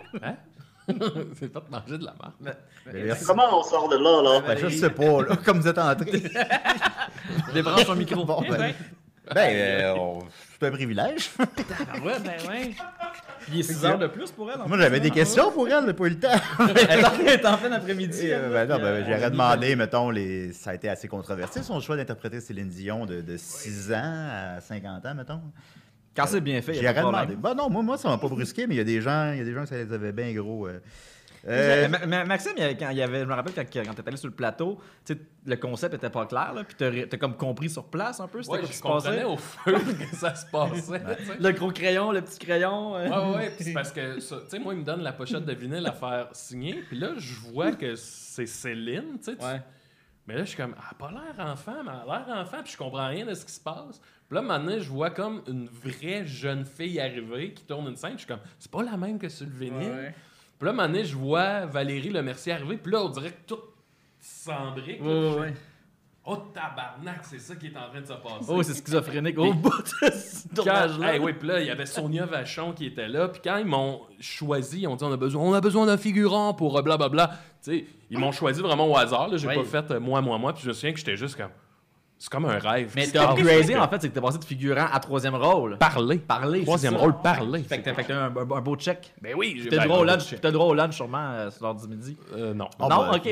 C'est pas de manger de la merde. Ben, merci. Comment on sort de là, là? Ben, je sais pas, là, comme vous êtes entré. Débranche ton micro. Bon, Eh ben, ben, ben euh, on- c'est un privilège. ben ouais. Il est six heures de plus pour elle. en Moi, plus, j'avais hein. des questions pour elle, j'ai pas eu le temps. Elle est en- elle est en plein après-midi. Et, euh, elle, ben là, non, puis, ben, euh, j'aurais on demandé, mettons, les... ça a été assez controversé, son choix d'interpréter Céline Dion de, de six ans à cinquante ans, mettons. Quand c'est bien fait, il y a J'aurais pas de demandé. problème. Ben non, moi, moi ça m'a pas brusqué, mais il y a des gens, il y a des gens que ça les avait bien gros. euh. Euh, Ma- Ma- Maxime, il y avait- quand il y avait, je me rappelle quand, quand t'es allé sur le plateau, tu sais, le concept était pas clair, là, puis t'as, t'as comme compris sur place un peu, c'était Ouais, quoi qui je se passait. comprenais au feu que ça se passait. tu sais. Le gros crayon, le petit crayon. euh. Ouais, ouais, puis c'est parce que, ça- tu sais, moi, il me donne la pochette de vinyle à faire signer, puis là, je vois que c'est Céline, tu sais. tu- Ouais. Mais là, je suis comme, elle a pas l'air enfant, mais elle a l'air enfant, puis je comprends rien de ce qui se passe. Puis là, maintenant, je vois comme une vraie jeune fille arriver qui tourne une scène, je suis comme, c'est pas la même que sur le vinyle. Ouais. Puis là, maintenant, je vois Valérie Lemercier arriver, puis là, on dirait que tout s'embrique. là, Ouais, puis je ouais, fais, ouais. oh tabarnak, c'est ça qui est en train de se passer. Oh, c'est schizophrénique. Au bout de ce Quand, tournage-là. hey, oui, puis là, il y avait Sonia Vachon qui était là. Puis quand ils m'ont choisi, ils ont dit on a besoin, on a besoin d'un figurant pour euh, blablabla. Tu sais, ils m'ont choisi vraiment au hasard. Là. J'ai Oui. pas fait euh, moi, moi, moi. Puis je me souviens que j'étais juste comme. C'est comme un rêve. Mais qui t'as se passe. upgradé, en fait, c'est que t'es passé de figurant à troisième rôle. Parler. Parler. Troisième c'est ça. rôle, parler. Fait que t'as fait que t'as un, un- un beau check. Ben oui, j'ai T'as le ben, droit au ben, lunch, t'as le droit au lunch sûrement euh, sur l'heure du midi. Euh, non. Oh, non, ben, ok, non.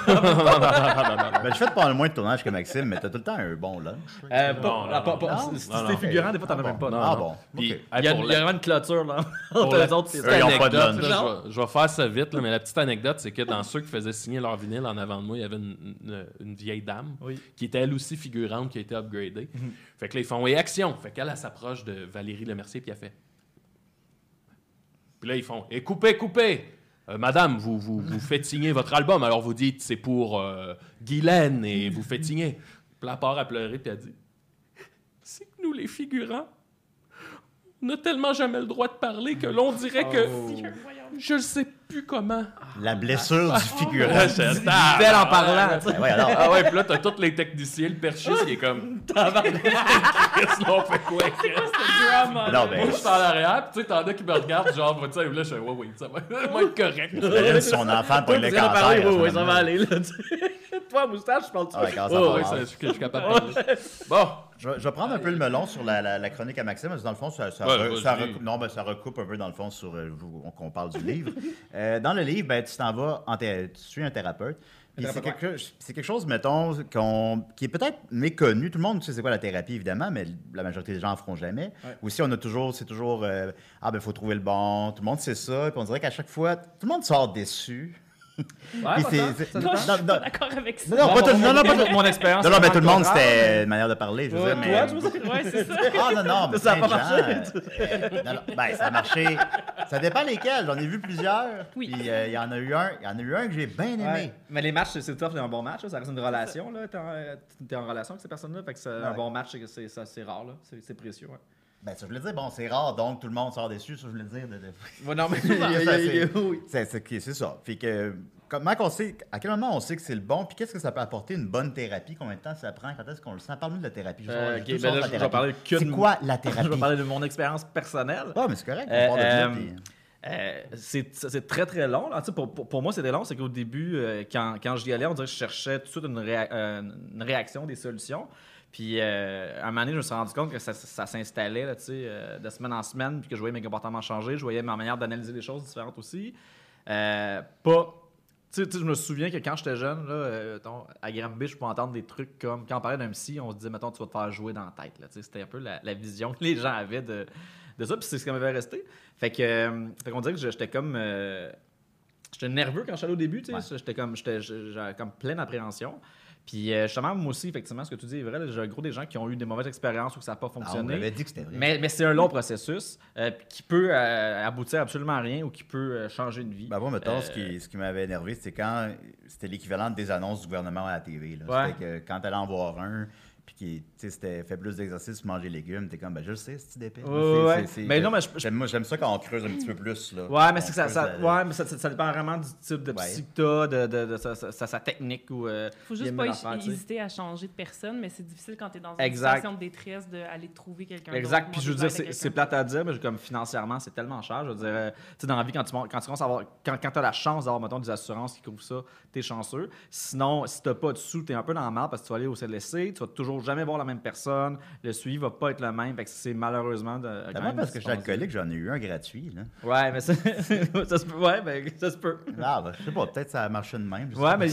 vas-y. Ben, je fais pas le moins de tournage que Maxime, mais t'as tout le temps un bon lunch. Euh, Non, pas- non, ah, pas- non, pas- non. Si Non, t'es non. figurant, des fois, t'en as même pas. non, Ah non. bon, Puis, ok. hey, Il y, a, pour il y a la- vraiment une clôture, là. pour Entre la- les autres, c'est Eux, petite ils ont pas de anecdote, lunch. là, je, vais, je vais faire ça vite, là, mais la petite anecdote, c'est que dans ceux qui faisaient signer leur vinyle en avant de moi, il y avait une, une- une vieille dame Oui. qui était elle aussi figurante, qui a été upgradée. Fait que là, ils font « Et action! » Fait qu'elle, elle s'approche de Valérie Lemercier, puis elle fait... Puis là, ils font « Et coupez, coupez! Euh, Madame, vous, vous, vous faites signer votre album, alors vous dites c'est pour euh, Guylaine et vous faites signer. » Puis là, elle part à pleurer, puis elle dit « C'est que nous, les figurants, on n'a tellement jamais le droit de parler que l'on dirait que je ne sais plus comment. » La blessure du figurant. Dit-elle en parlant, tu sais. Ben ouais, alors. Ah ouais, puis là, t'as tous les techniciens, le perchiste qui est comme. Chris, là, on fait quoi, Chris? Drama. Non, Moi, ben, je suis en arrière, puis tu sais, t'en as qui me regardent, genre, tu sais, là, je fais, ouais, ouais, ça va, ça va être correct. imagine si son enfant pogne le Tu viens de cancer. parler, à ce oui, oui, ça va moment-là. aller, là. tu sais. Toi, moustache, je parle de ça. Ah ouais, quand ça Oh, va ouais, mal. ça, je suis je suis capable de parler. Bon, Je vais, je vais prendre un peu le melon sur la, la, la chronique à Maxime, parce que dans le fond, ça, ça, Ouais, re- vas-y. ça recoupe, non, ben, ça recoupe un peu dans le fond sur euh, vous- qu'on parle du livre. Euh, dans le livre, ben, tu t'en vas, en thé- tu suis un thérapeute. Puis c'est thérapeute, quelque, chose- c'est quelque chose, mettons, qu'on, qui est peut-être méconnu. Tout le monde sait c'est quoi la thérapie, évidemment, mais la majorité des gens en feront jamais. Ouais. Aussi, on a toujours, c'est toujours, euh, ah ben, faut trouver le bon. Tout le monde sait ça. Puis on dirait qu'à chaque fois, tout le monde sort déçu. Ouais, Puis pas c'est- tant, c'est- ça non, dépend. non, non, D'accord avec ça. non, non, pas tout, non, non, pas tout- Mon expérience. non, non, mais c'est tout le monde, contraire, c'était une manière de parler. Je veux Ouais, dire, toi, mais- tu vois, Ouais, c'est ça. Ah non, non, mais Ça a plein pas de gens, euh, non, non, ben, ça a marché. Ça dépend lesquels. J'en ai vu plusieurs. Oui. Puis euh, il y en a eu un, il y en a eu un que j'ai bien aimé. Ouais. Mais les matchs, c'est- c'est tough, c'est un bon match, là. Ça reste une relation, là. T'es en, euh, t'es en relation avec ces personnes-là. Fait que c'est un Ouais. bon match, c'est- c'est ça, c'est rare, là. C'est c'est précieux, ouais. Ben, ça, je voulais dire, bon, c'est rare, donc tout le monde sort déçu. Ça, je voulais dire. De, de- Ouais, non, mais. Souvent, ça, c'est- oui. c'est, c'est, ok, c'est ça. Fait que, comment qu'on sait, à quel moment on sait que c'est le bon, puis qu'est-ce que ça peut apporter une bonne thérapie, combien de temps ça prend, quand est-ce qu'on le sent? Parle-nous de la thérapie. Je Euh, sais- ok, tout ben sauf là, la je vais thérapie. parler que C'est de- quoi la Je thérapie? vais parler de mon expérience personnelle. Ah, mais c'est correct. on Euh, parle de ça, euh, puis- Euh, c'est c'est très très long. Là. Tu sais, Pour, pour, pour moi, c'était long. C'est qu'au début, euh, quand, quand j'y allais, on dirait que je cherchais tout de suite une, réa- euh, une réaction, des solutions. Puis euh, à un moment donné, je me suis rendu compte que ça, ça s'installait là, tu sais, euh, de semaine en semaine, puis que je voyais mes comportements changer. Je voyais ma manière d'analyser les choses différentes aussi. Euh, pas. Tu sais, tu sais, je me souviens que quand j'étais jeune, là, euh, mettons, à Granby, je pouvais entendre des trucs comme quand on parlait d'un psy, on se disait, mettons, tu vas te faire jouer dans la tête. Là, tu sais, c'était un peu la, la vision que les gens avaient de, de ça, puis c'est ce qui m'avait resté. Fait que, euh, fait qu'on dirait que je- j'étais comme. euh, j'étais nerveux quand j'étais allé au début, tu sais. Ouais. J'étais comme, j'étais, j'avais comme pleine d'appréhension. Puis euh, justement, moi aussi, effectivement, ce que tu dis est vrai. là, J'ai un gros des gens qui ont eu des mauvaises expériences ou que ça n'a pas Ah, on fonctionné. m'avait dit que c'était vrai. mais mais c'est un long processus euh, qui peut euh, aboutir à absolument à rien ou qui peut euh, changer une vie. Ben moi, mettons, Euh, ce qui, ce qui m'avait énervé, c'était quand c'était l'équivalent des annonces du gouvernement à la T V. Là. Ouais. C'était que quand t'allais en voir un, puis qui, tu sais, c'était fait plus d'exercice, manger légumes, t'es comme, ben je le sais, c'est d'épais. Ouais, ouais. Mais non, mais je- j'aime, moi, j'aime ça quand on creuse un petit peu plus. Là. Ouais, mais On c'est que ça, creuse ça- la- ouais, mais ça, ça- ça dépend vraiment du type de Ouais. psy que t'as, de, de, de sa, sa- sa- sa technique ou. Euh, Faut il juste aime pas l'affaire, hé- tu sais. hésiter à changer de personne, mais c'est difficile quand tu es dans une Exact. situation de détresse d'aller trouver quelqu'un Exact. d'autre, Puis je veux demander dire, de l'aide à c'est c'est quelqu'un. plate à dire, mais comme financièrement, c'est tellement cher. Je veux dire, euh, tu sais, dans la vie, quand tu, mon- quand tu commences à avoir. Quand, quand tu as la chance d'avoir, mettons, des assurances qui couvrent ça, t'es chanceux. Sinon, si t'as pas de sous, t'es un peu dans le mal parce que tu vas aller au C L S C, tu vas toujours jamais voir la même personne, le suivi va pas être le même. Fait que c'est malheureusement. De, quand D'abord même parce que je suis difficile. alcoolique, j'en ai eu un gratuit. Là. Ouais, mais ça, ça se peut. Ouais, ben, ça se peut. Ah, ben, je sais pas, peut-être ça a marché de même. je sais Ouais, pas. mais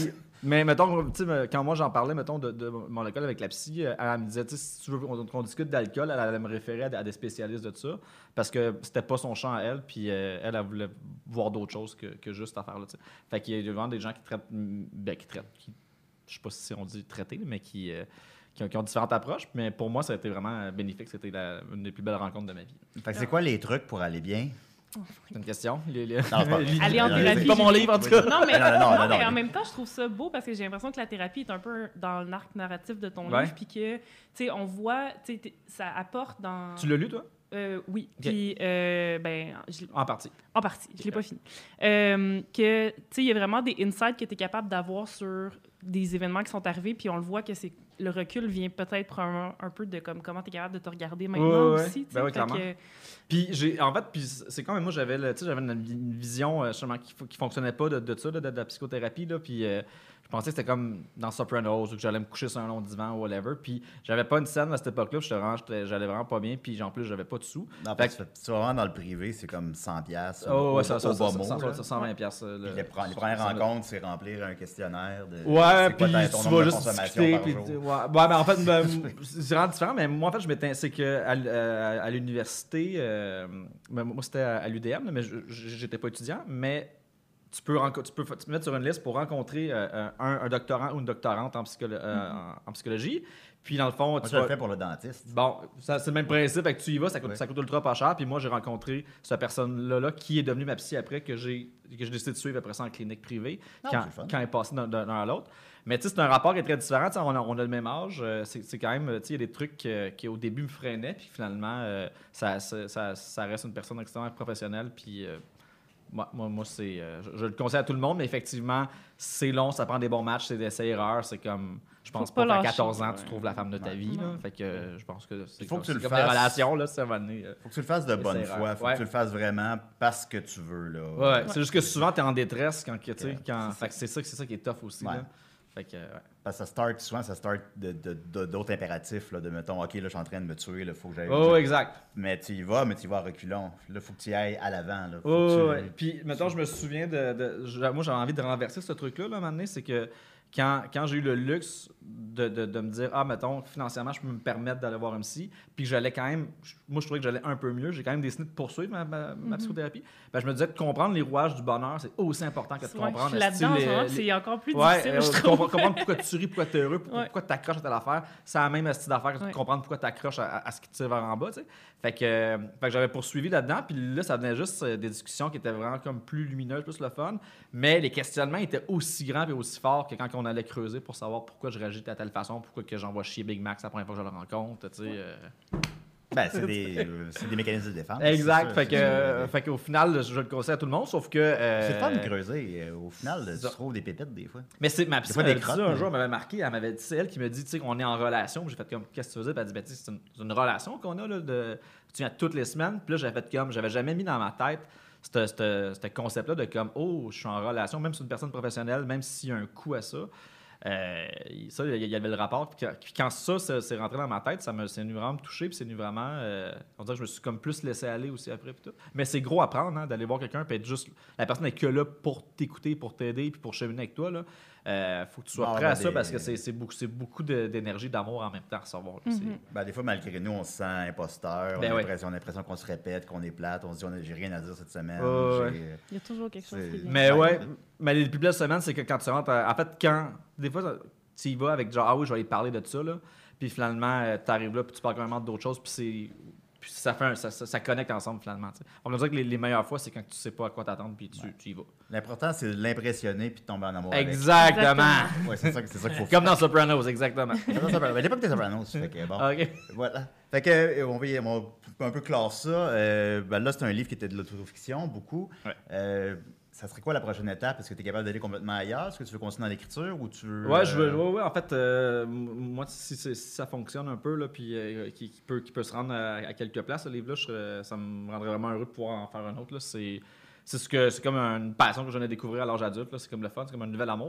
Mais mettons, tu sais, quand moi j'en parlais, mettons, de, de mon alcool avec la psy, elle me disait, tu sais, si tu veux qu'on, qu'on discute d'alcool, elle allait me référer à, à des spécialistes de ça, parce que c'était pas son champ à elle, puis euh, elle, elle voulait voir d'autres choses que, que juste cette affaire-là, tu sais. Fait qu'il y a vraiment des gens qui traitent, ben, qui traitent, qui, je sais pas si on dit traiter, mais qui, euh, qui, ont, qui ont différentes approches, mais pour moi, ça a été vraiment bénéfique, c'était la, une des plus belles rencontres de ma vie. Fait que c'est quoi les trucs pour aller bien? C'est une question. Les, les... Non, c'est pas- Aller en Non, thérapie. C'est pas mon livre, en tout cas. Non, mais, Non, non, non, non, non, mais non. en même temps, je trouve ça beau parce que j'ai l'impression que la thérapie est un peu dans l'arc narratif de ton Ouais. livre, puis que, tu sais, on voit, tu sais, t'es- ça apporte dans... Tu l'as lu, toi? Euh, oui, Ok. puis, euh, ben, je l'ai- En partie. en partie, je l'ai pas fini. Euh, que, tu sais, il y a vraiment des insights que tu es capable d'avoir sur des événements qui sont arrivés, puis on le voit que c'est le recul vient peut-être probablement un peu de comme comment tu es capable de te regarder maintenant Ouais, ouais. aussi. tu sais. Ben oui, Fait clairement. que- Puis j'ai en fait puis c'est quand même moi j'avais le- tu sais j'avais une, une vision euh, justement qui qui fonctionnait pas de, de ça là, de, de la psychothérapie là puis euh, je pensais que c'était comme dans Sopranos ou que j'allais me coucher sur un long divan ou whatever puis j'avais pas une scène à cette époque-là, puis j'étais vraiment- j'étais- j'allais vraiment pas bien puis en plus j'avais pas de sous. Non, Fait parce que c'est vraiment dans le privé, c'est comme cent piastres. Oh, au, ouais, ça, ça, au ça, bas ça, mot, ça, là. ça, cent vingt piastres. euh, Puis le- les, pre- les premières ça, rencontres, c'est remplir un questionnaire de. Ouais, c'est quoi puis ta- ton tu nombre vas de juste consommation discuter. par Puis, jour. tu- ouais, ouais, mais en fait, ben, c'est vraiment différent. Mais moi, en fait, je m'étais, c'est que à, l- à- à l'université, euh, ben, moi, c'était à, à l'U D M, là, mais je- je- j'étais pas étudiant. Mais tu peux, renco- tu peux fa- te mettre sur une liste pour rencontrer euh, un, un doctorant ou une doctorante en, psycholo- euh, en, en psychologie. Puis, dans le fond, Moi, tu je le vas- fais pour le dentiste. Bon, ça, c'est le même principe. Fait que tu y vas, ça coûte, Oui. ça coûte ultra pas cher. Puis moi, j'ai rencontré cette personne-là là, qui est devenue ma psy après, que j'ai, que j'ai décidé de suivre après ça en clinique privée, Ah, quand, c'est le fun. quand elle est passée d'un, d'un à l'autre. Mais tu sais, c'est un rapport qui est très différent. Tu sais, On a, on a le même âge. euh, C'est, c'est quand même, tu sais, il y a des trucs euh, qui au début me freinaient. Puis finalement, euh, ça, ça, ça, ça reste une personne extrêmement professionnelle. Puis. euh, moi, moi, moi, c'est, euh, je, je le conseille à tout le monde, mais effectivement, c'est long, ça prend des bons matchs, c'est des essais-erreurs, c'est comme, je pense Faut pas, pas qu'à lâcher. quatorze ans, Ouais. tu trouves la femme de ta vie, là. Fait que euh, je pense que c'est Faut comme, que tu c'est le comme fasses. des relations, là, ça va venir. euh. Faut que tu le fasses de bonne Essai-erreur. foi. Faut Ouais. que tu le fasses vraiment parce que tu veux, là. Ouais, c'est juste que souvent, t'es en détresse quand, que, tu sais, Ouais. quand, fait que c'est ça, c'est ça qui est tough aussi, Ouais. là. Fait que, ouais. Parce que ça start, souvent, ça start de, de- de- d'autres impératifs, là, de mettons, OK, là, je suis en train de me tuer, il faut que j'aille. Oh, exact. Mais tu y vas, mais tu y vas à reculons. Là, faut que tu y ailles à l'avant, là. Faut Oh, que tu- ouais. Puis, mettons, je me souviens de. de- j'a- moi, j'avais envie de renverser ce truc-là, là, à un moment donné, c'est que quand, quand j'ai eu le luxe de, de, de me dire, ah, mettons, financièrement, je peux me permettre d'aller voir un psy, puis que j'allais quand même. Moi, je trouvais que j'allais un peu mieux, j'ai quand même décidé de poursuivre ma, ma, ma psychothérapie. Ben, je me disais que comprendre les rouages du bonheur, c'est aussi important que de Ouais, je comprendre suis là-dedans en style, ce moment, les- puis c'est encore plus Ouais, difficile, euh, je comprendre, trouve. comprendre pourquoi tu ris, pourquoi tu es heureux, pourquoi, Ouais. pourquoi tu t'accroches à telle affaire. C'est la même style d'affaire que de Ouais. comprendre pourquoi tu accroches à, à ce qui te tire vers en bas. Tu sais. Fait que, euh, fait que j'avais poursuivi là-dedans, puis là, ça venait juste euh, des discussions qui étaient vraiment comme plus lumineuses, plus le fun. Mais les questionnements étaient aussi grands et aussi forts que quand on allait creuser pour savoir pourquoi je réagis de telle façon, pourquoi que j'envoie chier Big Mac la première fois que je le rencontre. Tu sais, euh. Ben, c'est des, euh, c'est des mécanismes de défense. Exact. c'est sûr, Fait, que, c'est sûr. euh, fait qu'au final, je le conseille à tout le monde, sauf que. euh, C'est le fun de creuser. euh, Au final, tu ça. trouves des pépites des fois. Mais c'est ma psy fois, m'avait des dit crottes, ça un mais- jour, elle m'avait marqué, elle m'avait dit, c'est elle qui me dit, tu sais, qu'on est en relation. Puis j'ai fait comme, qu'est-ce que tu faisais? Puis elle dit, ben, tu sais, c'est une, c'est une relation qu'on a, là, de, tu viens toutes les semaines. Puis là, j'avais fait comme, j'avais jamais mis dans ma tête ce ce- ce concept-là de comme, oh, je suis en relation, même si c'est une personne professionnelle, même s'il y a un coût à ça. Euh, ça, il y avait le rapport. Puis quand, puis quand ça, ça s'est rentré dans ma tête, ça me, c'est venu vraiment me toucher. Puis c'est venu vraiment. Euh, on dirait que je me suis comme plus laissé aller aussi après. Puis tout. Mais c'est gros à prendre, hein, d'aller voir quelqu'un. Puis être juste. La personne n'est que là pour t'écouter, pour t'aider, puis pour cheminer avec toi. Là. Euh, faut que tu sois Non, prêt ben, à ça des- parce que c'est, c'est beaucoup, c'est beaucoup de- d'énergie, d'amour en même temps à recevoir. là. C'est- Ben, des fois, malgré nous, on se sent imposteur. Ben on, a ouais. l'impression, on a l'impression qu'on se répète, qu'on est plate. On se dit, on a- j'ai rien à dire cette semaine. Ouais, j'ai- Il y a toujours quelque chose C'est- qui vient. Mais Ouais. ouais, mais les plus belles semaines, c'est que quand tu rentres. à- En fait, quand. Des fois, tu y vas avec genre, ah oui, je vais aller parler de ça, là. Puis finalement, tu arrives là, puis tu parles carrément d'autres choses, puis c'est. Puis ça, fait un- ça, ça, ça connecte ensemble finalement. tu sais. On va dire que les, les meilleures fois, c'est quand tu sais pas à quoi t'attendre, puis tu, tu y vas. L'important, c'est de l'impressionner puis de tomber en amour avec. Exactement! Ouais, c'est ça, que- c'est ça qu'il faut Comme dans Sopranos, exactement. faire. Dans Sopranos. À l'époque des Sopranos, fait que bon. OK. Voilà. Fait que, euh, on va, y- on va un peu clore ça. Euh, ben là, c'est un livre qui était de l'autofiction, beaucoup. Ouais. Euh, ça serait quoi la prochaine étape? Est-ce que tu es capable d'aller complètement ailleurs? Est-ce que tu veux continuer dans l'écriture ou tu veux. Ouais, je veux, euh, ouais, ouais, en fait, euh, m- moi, si, si- si ça fonctionne un peu, là, puis euh, qui, qui peut, qui peut se rendre à, à quelques places, ce livre-là, je serais- ça me rendrait vraiment heureux de pouvoir en faire un autre. Là. C'est, c'est, ce que, c'est comme une passion que je viens de découvrir à l'âge adulte. Là. C'est comme le fun, c'est comme un nouvel amour.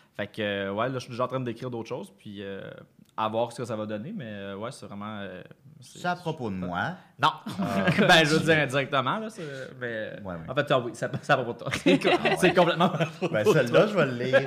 Fait que, euh, ouais, là, je suis déjà en train d'écrire d'autres choses, puis euh, à voir ce que ça va donner, mais euh, ouais, c'est vraiment... Euh, C'est à propos de moi. Non! ben, je veux dire indirectement, là, c'est... Mais, Ouais, ouais. en fait, ah oui, ça, ça va pas toi. C'est co- c'est complètement... Ben, celle-là, je vais le lire.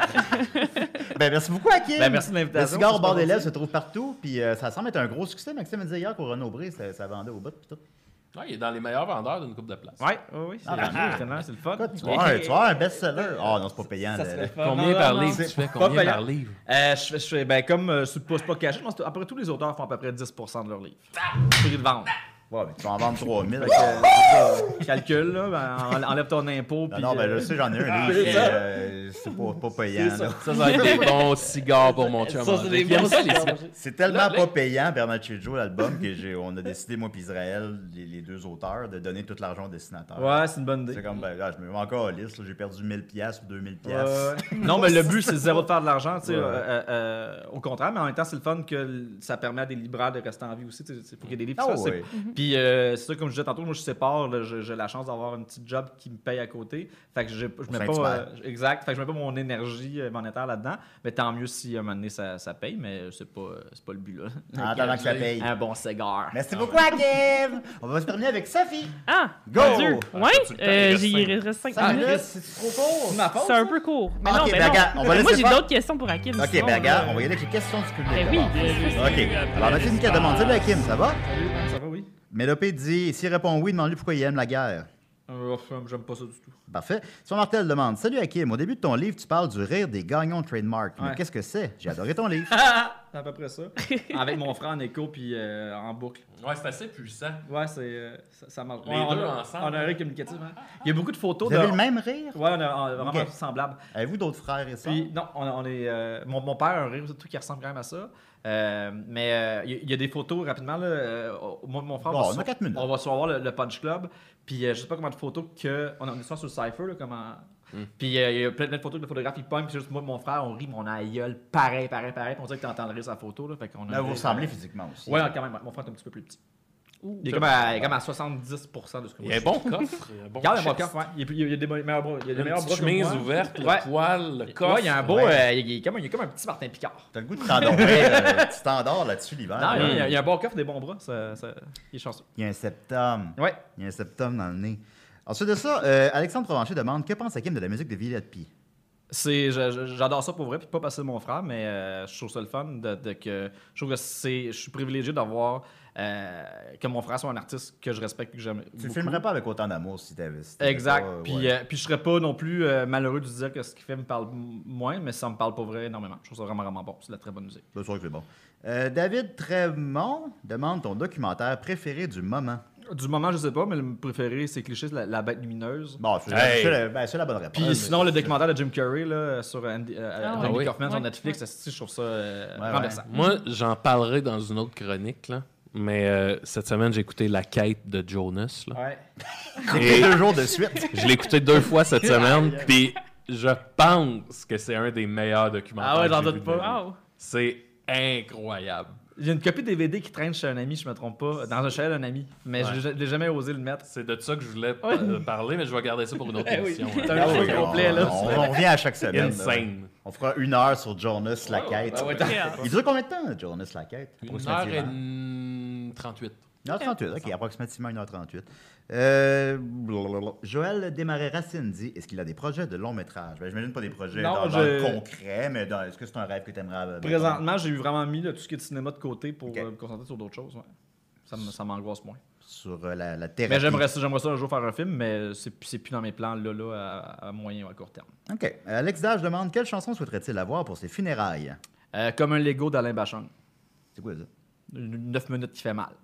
Ben, merci beaucoup, Hakim. Ben, merci de Le l'invitation. cigare au c'est bord pas des lèvres gentil. se trouve partout, puis euh, ça semble être un gros succès. Maxime me disait hier qu'au Renaud Bré, ça, ça vendait au bout, puis tout. Ouais, il est dans les meilleurs vendeurs d'une coupe de place. Ouais, oui, oui, c'est Ah, ben, justement, c'est le fun. Écoute, tu vas avoir un- tu vas avoir un best-seller. Oh non, c'est pas payant. Ça là, serait là. fun. Combien Non, par non, livre non. tu fais? Pas Combien payant. par livre? Euh, je fais, je fais, ben, comme euh, c'est pas, c'est pas caché, je pense que après tous les auteurs font à peu près dix pour cent de leurs livres. Prix de vente. Ouais, mais tu vas en vendre trois mille. Fait que, euh, calcul, là, ben, en- enlève ton impôt. Non, puis, non, ben euh, je sais, j'en ai un livre. C'est mais, ça. euh, C'est pas, pas payant. C'est ça. là. Ça, ça va être des bons cigares pour mon chum. Ça, c'est des Qui aime bons ça, les cigares. cigares. C'est tellement Là, pas là- payant, Bernard Joe, l'album, que j'ai, on a décidé, moi et Israël, les, les deux auteurs, de donner tout l'argent au dessinateur. Ouais, c'est une bonne idée. C'est comme, ben là, je me mets encore à liste, là, j'ai perdu mille piastres ou deux mille Ouais, piastres. ouais. Non, mais le but, c'est zéro de faire de l'argent. tu sais, Ouais. euh, euh, euh, au contraire, mais en même temps, c'est le fun que l- ça permet à des libraires de rester en vie aussi. Il faut qu'il y ait des livres qui Ah se fassent. ouais. Puis, euh, c'est ça, comme je disais tantôt, moi, je sépare. là, je- j'ai la chance d'avoir un petit job qui me paye à côté. Fait que je, je mets pas. Saint-Hubert. euh, exact. Fait que je mets pas mon énergie euh, monétaire là-dedans. Mais tant mieux si à un moment donné, ça, ça paye. Mais c'est pas, euh, c'est pas le but, là. En attendant que ça paye. Un bon cigare. Merci beaucoup, Hakim! On va se terminer avec Sophie. Ah, Go! mon Dieu. Ah, Ouais, t'as-tu le temps? euh, Il reste j'ai- cinq. il reste cinq Cinq minutes. minutes, c'est trop court. C'est ma faute, C'est un ça? peu court. Mais Ok, non, mais ben non. regarde, on va Mais laisser moi, j'ai faire- d'autres questions pour Hakim. Ok, sinon, ben regarde, euh, on va y aller avec les questions du public. Ben oui, d'abord. bien sûr. Ok, alors Maxime qui a demandé, salut Hakim, ça va? Salut, ça va, oui? Mélopée dit, s'il répond oui, demande-lui pourquoi il aime la guerre. Euh, j'aime pas ça du tout. Parfait. Son Martel demande, salut Hakim, au début de ton livre, tu parles du rire des gagnons trademark. Mais Ouais. qu'est-ce que c'est? J'ai adoré ton livre. C'est à peu près ça. Avec mon frère en écho puis euh, en boucle. Ouais, c'est assez puissant. Ouais, c'est, euh, ça, ça marche. Les Ouais, on deux a- ensemble. On a un rire communicatif. Hein. Il y a beaucoup de photos Vous de. avez le même rire? Ouais, on a, on a vraiment Ok. semblable. Avez-vous d'autres frères et sœurs? Puis non, on, a- on est. euh, mon, mon père a un rire tout qui ressemble quand même à ça. Euh, mais euh, il y, a- il y a des photos rapidement. Là, euh, moi, mon frère Bon, va on a sur- quatre minutes. on va sur voir le, le Punch Club. Puis euh, je sais pas combien de photos que. On, a- on est souvent sur le Cypher, là, comment. Puis euh, il y a plein, plein de photos que le photographe il pogne. Puis juste moi, mon frère, on rit, mon aïeul, pareil, pareil, pareil. Puis on dirait que t'entendrais sa photo. Là, fait qu'on a Là, un vous rire, ressemblez euh, physiquement aussi. Ouais, quand même. Mon frère est un petit peu plus petit. Il est comme à, il est comme à soixante-dix pour cent de ce que Il moi y a un je bon coffre. Il y a un bon Regarde un bon chest. coffre, ouais. Il y a, il y a des meilleurs bras. Il y a des Une meilleurs petite bras que chemise moi. ouverte, le Ouais. poil, le coffre. Ouais, il y a un beau. Ouais. euh, il, est comme, il est comme un petit Martin Picard. T'as le goût de t'endormir. euh, tu t'endors là-dessus l'hiver. Non, là. il y, a, il y a un bon coffre, des bons bras. Ça, ça- il est chanceux. Il y a un septum. Ouais. Il y a un septum dans le nez. Ensuite de ça, euh, Alexandre Provencher demande, que pense Hakim de la musique de Villette Pie? C'est, je- je- j'adore ça pour vrai, puis pas parce que c'est mon frère, mais euh, je trouve ça le fun de, de que je trouve que c'est, je suis privilégié d'avoir euh, que mon frère soit un artiste que je respecte et que j'aime. Tu le beaucoup. filmerais pas avec autant d'amour si t'avais. si t'avais Exact. pas, puis, ouais. euh, puis je serais pas non plus euh, malheureux de dire que ce qu'il fait me parle m- moins, mais ça me parle pas vrai énormément. Je trouve ça vraiment, vraiment bon. C'est de la très bonne musique. C'est sûr que c'est bon. Euh, David Trémont demande ton documentaire préféré du moment. Du moment, je sais pas, mais le préféré, c'est cliché, c'est la, la bête lumineuse. Bon, c'est Hey. c'est la, ben, c'est la bonne réponse. Puis Mais- sinon, le documentaire de Jim Carrey là, sur Andy, euh, Ah, Andy oui. Kaufman sur Ouais, Netflix, ouais. asti, je trouve ça euh, Ouais, renversant. Moi, j'en parlerai dans une autre chronique, là. Mais euh, cette semaine, j'ai écouté La Quête de Jonas. Là. Ouais. C'est deux jours de suite. Je l'ai écouté deux fois cette semaine, puis je pense que c'est un des meilleurs documentaires. Ah ouais, que j'en j'ai doute vu de pas. ma vie. Wow. C'est incroyable. J'ai une copie D V D qui traîne chez un ami, je me trompe pas, dans un chalet d'un ami, mais Ouais. je l'ai jamais osé le mettre. C'est de ça que je voulais euh, parler, mais je vais garder ça pour une autre Eh oui. émission. C'est hein. un Ah oui, show on, complet, là. on- on revient à chaque semaine. là. Insane. On fera une heure sur Jonas la quête. Ah ouais, t'as- Il dure combien de temps, Jonas la quête? Une heure et Approximativement. mm, trente-huit. une heure trente-huit, ok, approximativement une heure trente-huit. Euh, blablabla. Joël Desmarais-Racine dit, est-ce qu'il a des projets de long métrage? Ben, j'imagine pas des projets Non, dans, dans je- le concret, mais dans- est-ce que c'est un rêve que tu aimerais... Présentement, j'ai eu vraiment mis là, tout ce qui est de cinéma de côté pour Ok. euh, me concentrer sur d'autres choses. Ouais. Ça, me- ça m'angoisse moins. Sur euh, la, la thérapie. Mais j'aimerais ça, j'aimerais ça un jour faire un film, mais c'est, c'est plus dans mes plans là, là à, à moyen ou à court terme. OK. Euh, Alex Dage demande, quelle chanson souhaiterait-il avoir pour ses funérailles? Euh, comme un Lego d'Alain Bachung. C'est quoi ça? Une- Neuf minutes qui fait mal.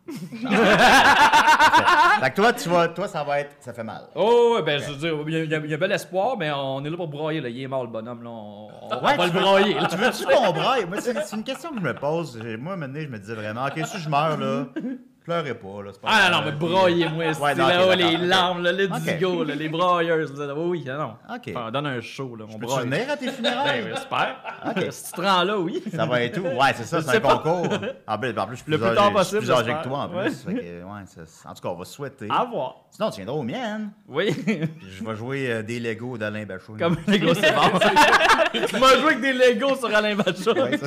Fait que toi, tu vas, toi, ça va être... Ça fait mal. Oh, ouais, ben, je veux dire, il y, a- il y a- il y a bel espoir, mais on est là pour broyer. Là. Il est mort, le bonhomme. Là. On, on- on Ouais, va tu le veux- broyer. Là. Tu veux-tu qu'on braille? Moi, c'est c'est une question que je me pose. J'ai- Moi, maintenant, je me disais vraiment, OK, si je meurs, là, Pleurez pas, là. C'est pas Ah grave. non, mais broyez-moi, Ouais, c'est non, ok, là, d'accord, les ok. larmes, là, le Ok. digo, là, les broyeuses. Là, oui, oui, non. Ok. Enfin, on donne un show, là. On Peux-tu broye. venir à tes funérailles? Ben, j'espère. Ok. Si tu te rends là, oui. Ça va être tout. Ouais, c'est ça, Je c'est sais un pas. concours. En plus, en plus, je suis Le plus plus tard âgé- je suis possible, plus âgé j'espère. que toi, en plus. Ouais. Fait que, ouais, c'est- en tout cas, on va se souhaiter. À voir. Sinon, tu viendras aux miennes. Oui. Puis je vais jouer euh, des Legos d'Alain Bachot. Comme Lego, c'est bon. Tu m'as joué avec des Legos sur Alain Bachot. Ouais, ça,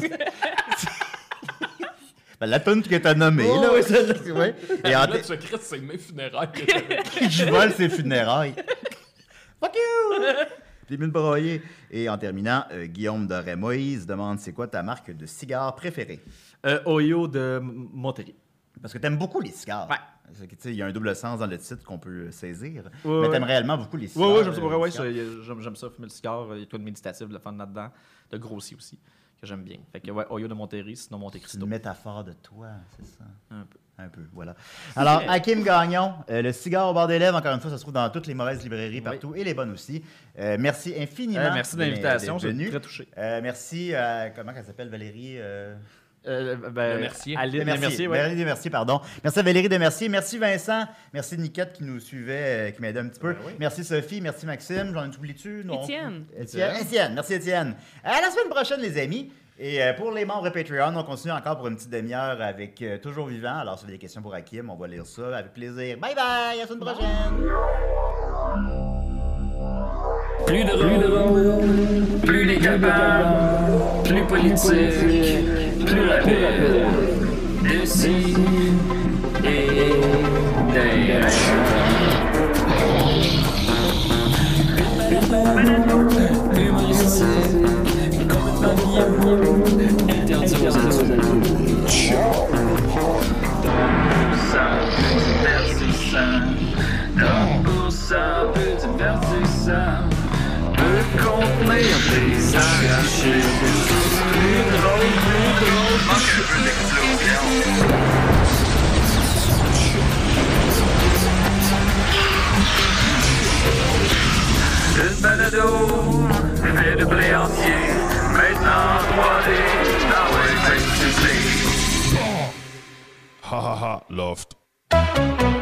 ben, la tune que t'as nommée, Oh, là. oui, Ouais. Ouais. Et en Là, t- tu secrètes, c'est mes funérailles que t'avais. je vole ses funérailles. Fuck you! Des mille broyés. Et en terminant, euh, Guillaume Doré Moïse demande c'est quoi ta marque de cigares préférée? Euh, Oyo de M- Monterrey. Parce que t'aimes beaucoup les cigares. Ouais. C'est que, tu sais, il y a un double sens dans le titre qu'on peut saisir. Ouais, mais ouais. t'aimes réellement beaucoup les Oui, cigares. oui, j'aime ça. euh, Ouais, ouais, les ça, cigares. y a- j'aime, j'aime ça, fumer le cigare. Il y a tout de méditatif, le fun là-dedans. De grossi aussi, que j'aime bien. Fait que, ouais, Oyo de Monterrey, sinon Monte C'est Cristo. une métaphore de toi, c'est ça? Un peu. Un peu, voilà. Alors, Hakim Gagnon, euh, le cigare au bord des lèvres, encore une fois, ça se trouve dans toutes les mauvaises librairies partout et les bonnes aussi. Euh, merci infiniment. Euh, merci de l'invitation, d'être je venu. suis très touché. Euh, merci à, comment elle s'appelle, Valérie? euh, Euh, ben, Demercier. Aline Demercier, Demercier, ouais. Valérie Demercier, pardon. Merci à Valérie Demercier. Merci Vincent. Merci Niquette qui nous suivait, euh, qui m'aidait un petit peu. Merci Sophie. Merci Maxime. J'en oublie-tu? Non? Étienne. Étienne. Étienne. Merci Étienne. À la semaine prochaine, les amis. Et euh, pour les membres Patreon, on continue encore pour une petite demi-heure avec euh, Toujours Vivant. Alors, si vous avez des questions pour Hakim, on va lire ça avec plaisir. Bye bye. À la semaine prochaine. Plus de rôle, plus les capables, plus politique, plus rapide. D'ici et d'ailleurs. Humoristique, complètement interdit aux adultes. Ça, divertissant. Donc pour ça, peu divertissant. Peut contenir des arrachés. Plus drôle, plus drôle, manque un peu d'explosion. Une balado, fait de blé entier, maintenant trois D, dans le face to face. Ha ha ha, loft.